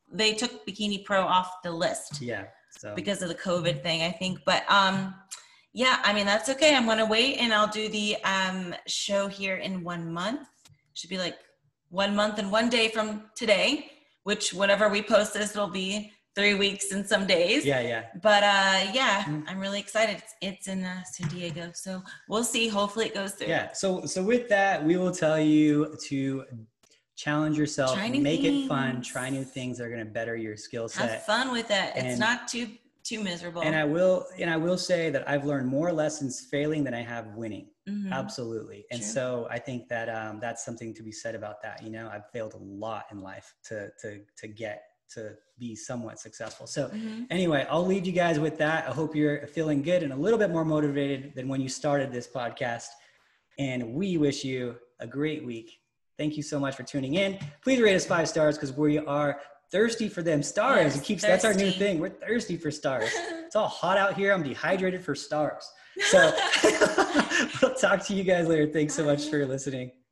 B: they took Bikini Pro off the list.
A: Yeah. So
B: because of the COVID thing, I think. But um, yeah, I mean, that's okay. I'm going to wait and I'll do the um, show here in one month. Should be like one month and one day from today, which whenever we post this, it'll be three weeks and some days.
A: Yeah, yeah.
B: But uh, yeah, mm-hmm. I'm really excited. It's, it's in uh, San Diego. So we'll see. Hopefully it goes through.
A: Yeah. So, so with that, we will tell you to challenge yourself, make things. It fun, try new things that are going to better your skill set.
B: Have fun with it.
A: And,
B: it's not too, too miserable.
A: And I will, and I will say that I've learned more lessons failing than I have winning.
B: Mm-hmm.
A: Absolutely. And True. So I think that um, that's something to be said about that. You know, I've failed a lot in life to, to, to get to be somewhat successful. So mm-hmm. anyway, I'll leave you guys with that. I hope you're feeling good and a little bit more motivated than when you started this podcast. And we wish you a great week. Thank you so much for tuning in. Please rate us five stars because we are thirsty for them stars.
B: Yes,
A: it keeps
B: thirsty.
A: That's our new thing. We're thirsty for stars. It's all hot out here. I'm dehydrated for stars. So we'll talk to you guys later. Thanks so much for listening.